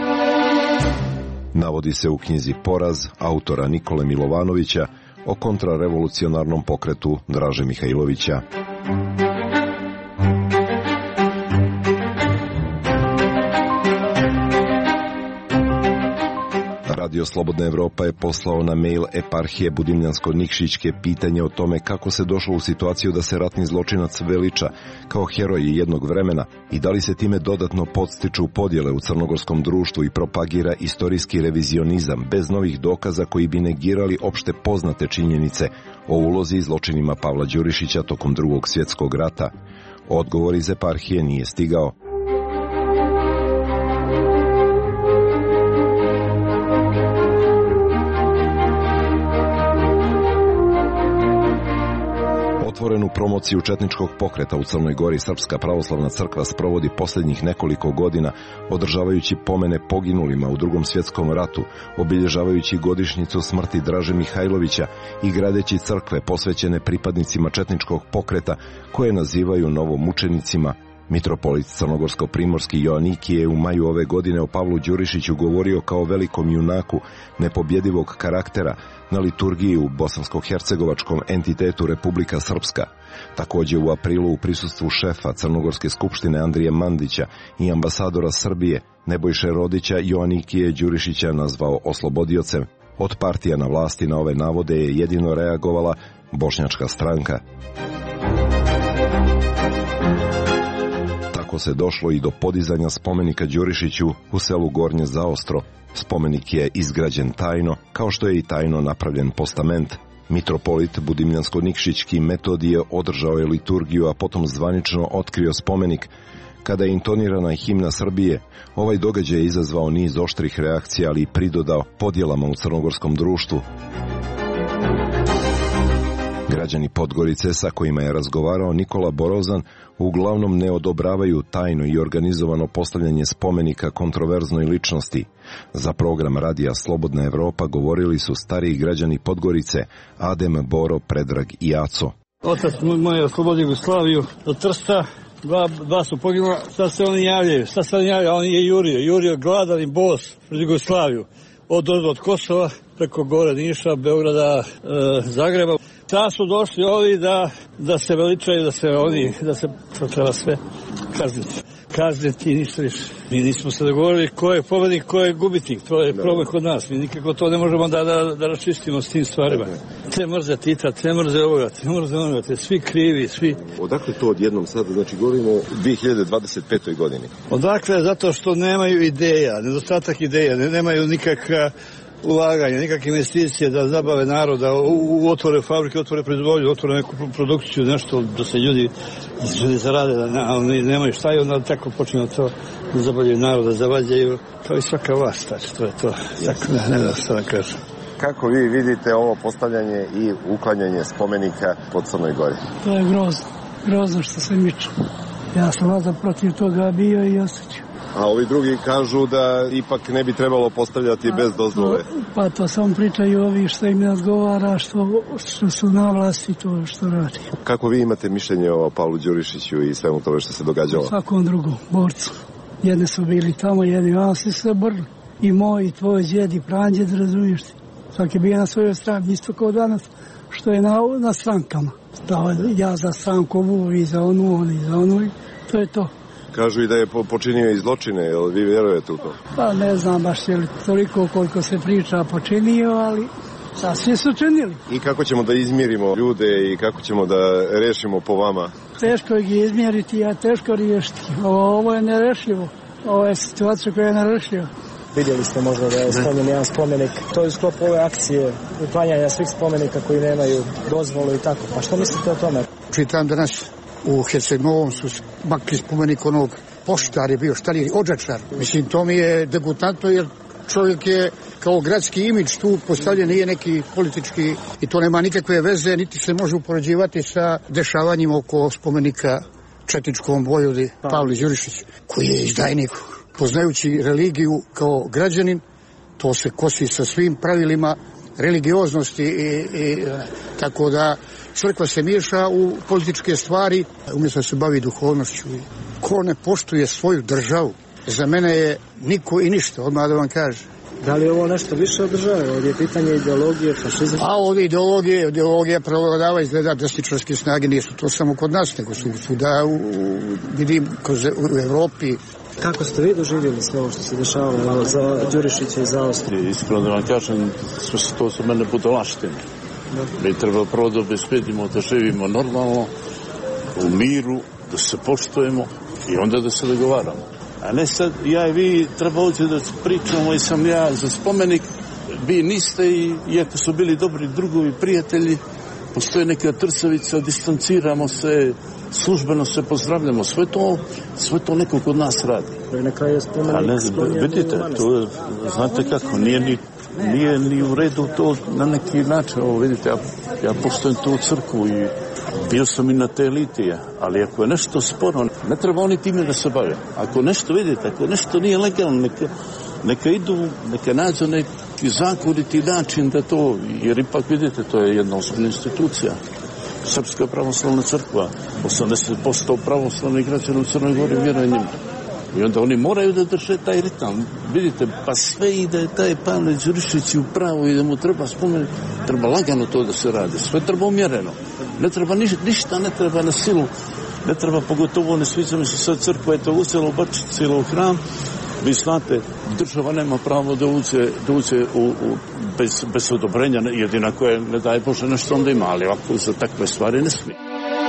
Navodi se u knjizi Poraz autora Nikole Milovanovića o kontrarevolucionarnom pokretu Draže Mihajlovića. Radio Slobodna Evropa je poslao na mail eparhije Budimljansko-Nikšićke pitanje o tome kako se došlo u situaciju da se ratni zločinac veliča kao heroj jednog vremena i da li se time dodatno podstiču podjele u crnogorskom društvu i propagira istorijski revizionizam bez novih dokaza koji bi negirali opšte poznate činjenice o ulozi i zločinima Pavla Đurišića tokom Drugog svjetskog rata. Odgovor iz eparhije nije stigao. Otvorenu promociju četničkog pokreta u Crnoj Gori Srpska pravoslavna crkva sprovodi posljednjih nekoliko godina, održavajući pomene poginulima u Drugom svjetskom ratu, obilježavajući godišnjicu smrti Draže Mihajlovića i gradeći crkve posvećene pripadnicima četničkog pokreta koje nazivaju novomučenicima. Mitropolit crnogorsko-primorski Joanikije je u maju ove godine o Pavlu Đurišiću govorio kao velikom junaku nepobjedivog karaktera na liturgiji u bosansko-hercegovačkom entitetu Republika Srpska. Također u aprilu u prisustvu šefa Crnogorske skupštine Andrije Mandića i ambasadora Srbije Nebojše Rodića Joanikije Đurišića nazvao oslobodiocem. Od partija na vlasti na ove navode je jedino reagovala Bošnjačka stranka. Tako se došlo i do podizanja spomenika Đurišiću u selu Gornje Zaostro. Spomenik je izgrađen tajno, kao što je i tajno napravljen postament. Mitropolit Budimljansko-Nikšićki Metodije održao je liturgiju, a potom zvanično otkrio spomenik. Kada je intonirana himna Srbije, ovaj događaj je izazvao niz oštrih reakcija, ali i pridodao podjelama u crnogorskom društvu. Građani Podgorice sa kojima je razgovarao Nikola Borozan uglavnom ne odobravaju tajno i organizovano postavljanje spomenika kontroverznoj ličnosti. Za program radija Slobodna Evropa govorili su stariji građani Podgorice Adem, Boro, Predrag i Aco. Otac moj je oslobodio Jugoslaviju od Trsta, dva su poginula, sad se oni javljaju, on je Jurio gladan i bos pred Jugoslaviju, od Kosova preko gore Niša, Beograda, Zagreba. Sad su došli ovi da se veličaju, da se to treba sve kazniti i ništa više. Mi nismo se dogovorili ko je pobednik, ko je gubitnik, to je problem kod nas. Mi nikako to ne možemo da raščistimo s tim stvarima. Te mrze Tita, te mrze ovoga, te svi krivi, svi. Odakle to odjednom sada, znači govorimo o 2025. godini? Odakle, zato što nemaju ideja, nedostatak ideja, nemaju nikakva ulaganja, nikakve investicije da zabave naroda, otvore fabrike, otvore proizvodnju, otvore neku produkciju, nešto da se ljudi zarade, ali nemaju šta i onda tako počinju to da zabavljaju naroda, zavađaju, kao i svaka vlast, to je to, tako ne da šta da kažem. Kako vi vidite ovo postavljanje i uklanjanje spomenika po Crnoj Gori? To je grozno što se miču. Ja sam vada protiv toga bio i osjećam. A ovi drugi kažu da ipak ne bi trebalo postavljati bez dozvole. Pa to samo pričaju ovi što im ne odgovara, što su na vlasti, to što radi. Kako vi imate mišljenje o Pavlu Đurišiću i svemu tome što se događalo? Svakom drugom borcu. Jedni su bili tamo, jedni vam se brli. I moj, i tvoj djed, i pranđed, razumiješ ti. Svak je bio na svojoj strani, isto kao danas, što je na strankama. Ja za stranku ovu, i za onu, oni za onu, to je to. Kažu i da je počinio i zločine, jel vi vjerujete u to? Pa ne znam baš je li toliko koliko se priča počinio, ali svi su činili. I kako ćemo da izmjerimo ljude i kako ćemo da rešimo po vama? Teško je izmjeriti, a teško riješiti. Ovo je nerešivo. Ovo je situacija koja je nerešiva. Vidjeli ste možda da je stavljen jedan spomenik. To je u sklopu ove akcije uklanjanja svih spomenika koji nemaju dozvolu i tako. Pa što mislite o tome? Čitam danas u Herceg-Novom su makli spomenik onog poštar je bio, štalir, odžačar. Mislim, to mi je degutantno jer čovjek je kao gradski imidž tu postavljen, nije neki politički i to nema nikakve veze, niti se može upoređivati sa dešavanjima oko spomenika četničkom vojvodi Pavli Đurišić, koji je izdajnik. Poznajući religiju kao građanin, to se kosi sa svim pravilima religioznosti i tako da crkva se miješa u političke stvari, umjesto da se bavi duhovnošću. Ko ne poštuje svoju državu, za mene je niko i ništa, odmah da vam kaže. Da li je ovo nešto više od države? Ovdje je pitanje ideologije, fašizma? A ovdje ideologija prevladava, izgleda desničarske snage, nisu to samo kod nas, nego su svuda vidim u Evropi. Kako ste vi doživjeli sve ovo što se dešavalo za Đurišića i za Austriju? Iskreno da vam kažem, sve se to za mene budalaštine. Mi treba prvo da obezbedimo da živimo normalno, u miru, da se poštujemo i onda da se dogovaramo. A ne sad, ja i vi treba ovdje da pričamo i sam ja za spomenik, vi niste i iako su bili dobri drugovi, prijatelji, postoje neka trcavica, distanciramo se, službeno se pozdravljamo, sve to neko kod nas radi. Na kraju je spomenik. Vidite, to znate kako, nije ni u redu to na neki način, ovo vidite, ja poštujem tu crkvu i bio sam i na te litije, ali ako je nešto sporo, ne treba oni time da se bave. Ako nešto vidite, ako nešto nije legalno, neka idu, neka nađu neki zakoniti način da to, jer ipak vidite, to je jedna ozbiljna institucija. Srpska pravoslavna crkva, 80% pravoslavnih građana u Crnoj Gori vjeruje njima. I onda oni moraju da drže taj ritam. Vidite, pa sve i da je taj Pavle Đurišić u pravu i da mu treba spomenuti, treba lagano to da se radi. Sve treba umjereno. Ne treba ništa, ne treba na silu. Ne treba pogotovo, ne sviđa mi se sad crkva je to uzela, ubacila u hram. Vi znate, država nema pravo da uđe bez odobrenja, jedina koje ne daje Bože nešto onda ima, ali ovako za takve stvari ne smije.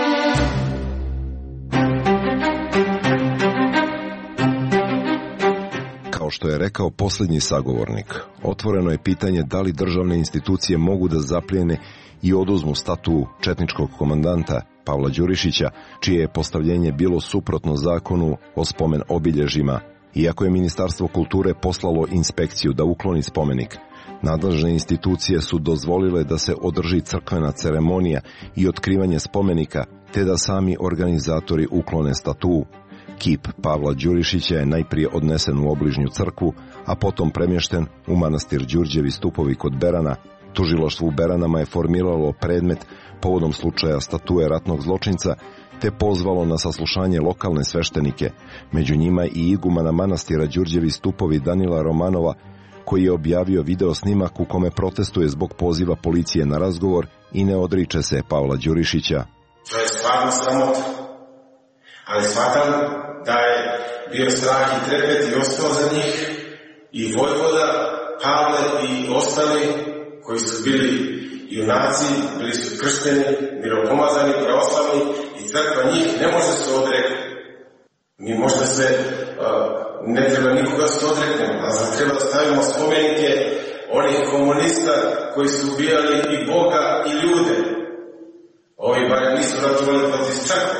Kao što je rekao posljednji sagovornik, otvoreno je pitanje da li državne institucije mogu da zaplijene i oduzmu statu četničkog komandanta Pavla Đurišića, čije je postavljenje bilo suprotno zakonu o spomen obilježjima. Iako je Ministarstvo kulture poslalo inspekciju da ukloni spomenik, Nadležne institucije su dozvolile da se održi crkvena ceremonija i otkrivanje spomenika, te da sami organizatori uklone statu. Kip Pavla Đurišića je najprije odnesen u obližnju crkvu, a potom premješten u manastir Đurđevi stupovi kod Berana. Tužilaštvo u Beranama je formiralo predmet povodom slučaja statue ratnog zločinca, te pozvalo na saslušanje lokalne sveštenike, među njima i igumana manastira Đurđevi stupovi Danila Romanova, koji je objavio video snimak u kome protestuje zbog poziva policije na razgovor i ne odriče se Pavla Đurišića. To je stvarno sramota, ali shvatam da je bio strah i trepet i ostao za njih i vojvoda, Pavle i ostali koji su bili junaci, bili su kršteni, miropomazani, pravoslavni i crkva njih ne može se odreknuti. Mi možda se ne treba nikoga se odreknemo, a treba da stavimo spomenike onih komunista koji su ubijali i Boga i ljude. Ovi barem nisu ratovali protiv crkve.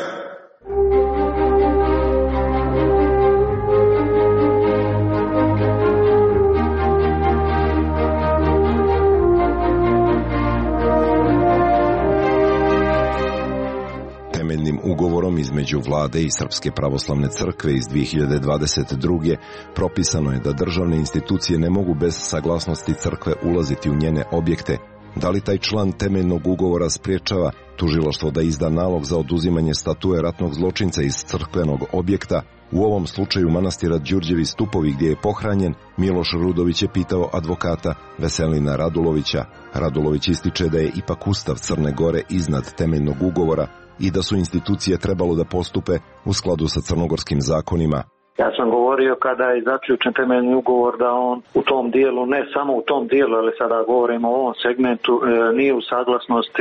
Ugovorom između vlade i Srpske pravoslavne crkve iz 2022. propisano je da državne institucije ne mogu bez saglasnosti crkve ulaziti u njene objekte. Da li taj član temeljnog ugovora spriječava tužilaštvo da izda nalog za oduzimanje statue ratnog zločinca iz crkvenog objekta? U ovom slučaju manastira Đurđevi stupovi gdje je pohranjen, Miloš Rudović je pitao advokata Veselina Radulovića. Radulović ističe da je ipak Ustav Crne Gore iznad temeljnog ugovora i da su institucije trebalo da postupe u skladu sa crnogorskim zakonima. Ja sam govorio kada je zaključen temeljni ugovor da on u tom dijelu, ne samo u tom dijelu, ali sada govorimo o ovom segmentu, nije u saglasnosti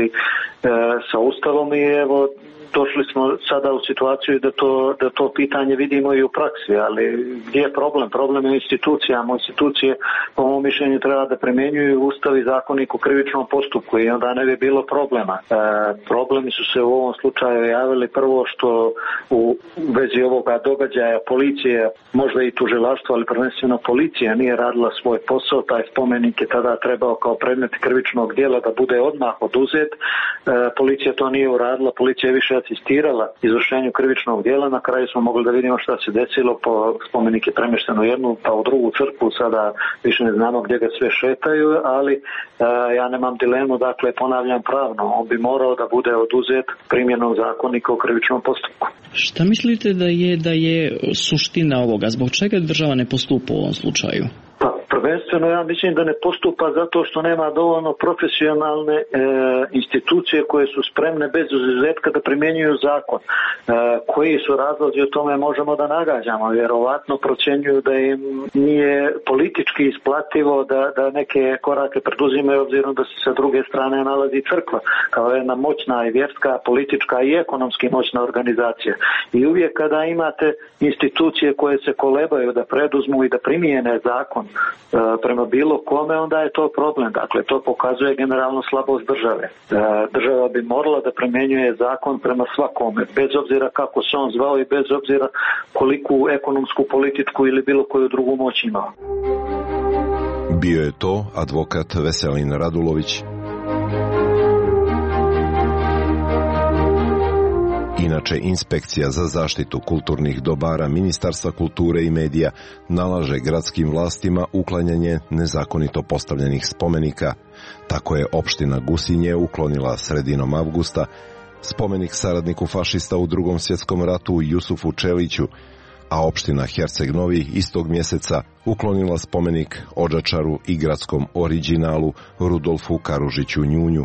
sa Ustavom i evo došli smo sada u situaciju da to pitanje vidimo i u praksi, ali gdje je problem? Problem je institucijama. Institucije, po mom mišljenju, treba da primjenjuju Ustav i Zakonik o krivičnom postupku i onda ne bi bilo problema. Problemi su se u ovom slučaju javili prvo što u vezi ovoga događaja policije, možda i tužilaštvo, ali prvenstveno policija nije radila svoj posao. Taj spomenik je tada trebao kao predmet krivičnog djela da bude odmah oduzet. Policija to nije uradila, policija je više asistirala izvršenju krivičnog djela. Na kraju smo mogli da vidimo šta se desilo, spomenik je premješten u jednu pa u drugu crkvu, sada više ne znamo gdje ga sve šetaju, ali ja nemam dilemu, dakle ponavljam pravno, on bi morao da bude oduzet primjenom Zakonika o krivičnom postupku. Šta mislite da je suština ovoga? Zbog čega država ne postupa u ovom slučaju? Pa prvenstveno ja mislim da ne postupa zato što nema dovoljno profesionalne institucije koje su spremne bez izuzetka da primjenjuju zakon. Koji su razlozi o tome možemo da nagađamo. Vjerovatno procjenjuju da im nije politički isplativo da neke korake preduzimaju obzirom da se sa druge strane nalazi crkva kao jedna moćna i vjerska, politička i ekonomski moćna organizacija. I uvijek kada imate institucije koje se kolebaju da preduzmu i da primijene zakon prema bilo kome, onda je to problem. Dakle, to pokazuje generalno slabost države. Država bi morala da primjenjuje zakon prema svakome, bez obzira kako se on zvao i bez obzira koliku ekonomsku, političku ili bilo koju drugu moć imao. Bio je to advokat Veselin Radulović. Inače, Inspekcija za zaštitu kulturnih dobara Ministarstva kulture i medija nalaže gradskim vlastima uklanjanje nezakonito postavljenih spomenika. Tako je opština Gusinje uklonila sredinom avgusta spomenik saradniku fašista u Drugom svjetskom ratu Jusufu Čeliću, a opština Herceg Novi istog mjeseca uklonila spomenik Odžačaru i gradskom originalu Rudolfu Karužiću Njunju.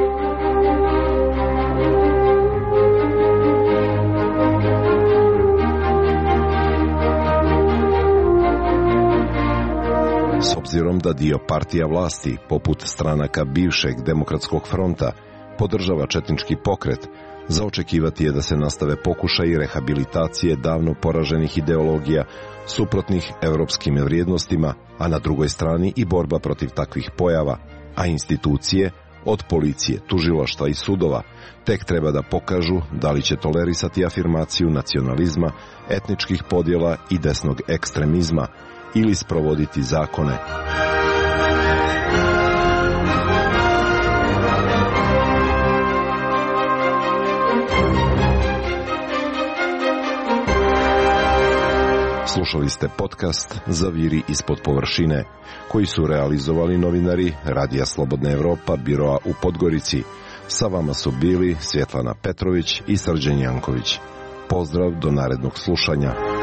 S obzirom da dio partija vlasti, poput stranaka bivšeg Demokratskog fronta, podržava četnički pokret, za očekivati je da se nastave pokušaji rehabilitacije davno poraženih ideologija suprotnih evropskim vrijednostima, a na drugoj strani i borba protiv takvih pojava, a institucije, od policije, tužilaštva i sudova, tek treba da pokažu da li će tolerisati afirmaciju nacionalizma, etničkih podjela i desnog ekstremizma, ili sprovoditi zakone. Slušali ste podcast Zaviri ispod površine, koji su realizovali novinari Radija Slobodna Evropa, biroa u Podgorici. Sa vama su bili Svjetlana Petrović i Srđan Janković. Pozdrav do narednog slušanja.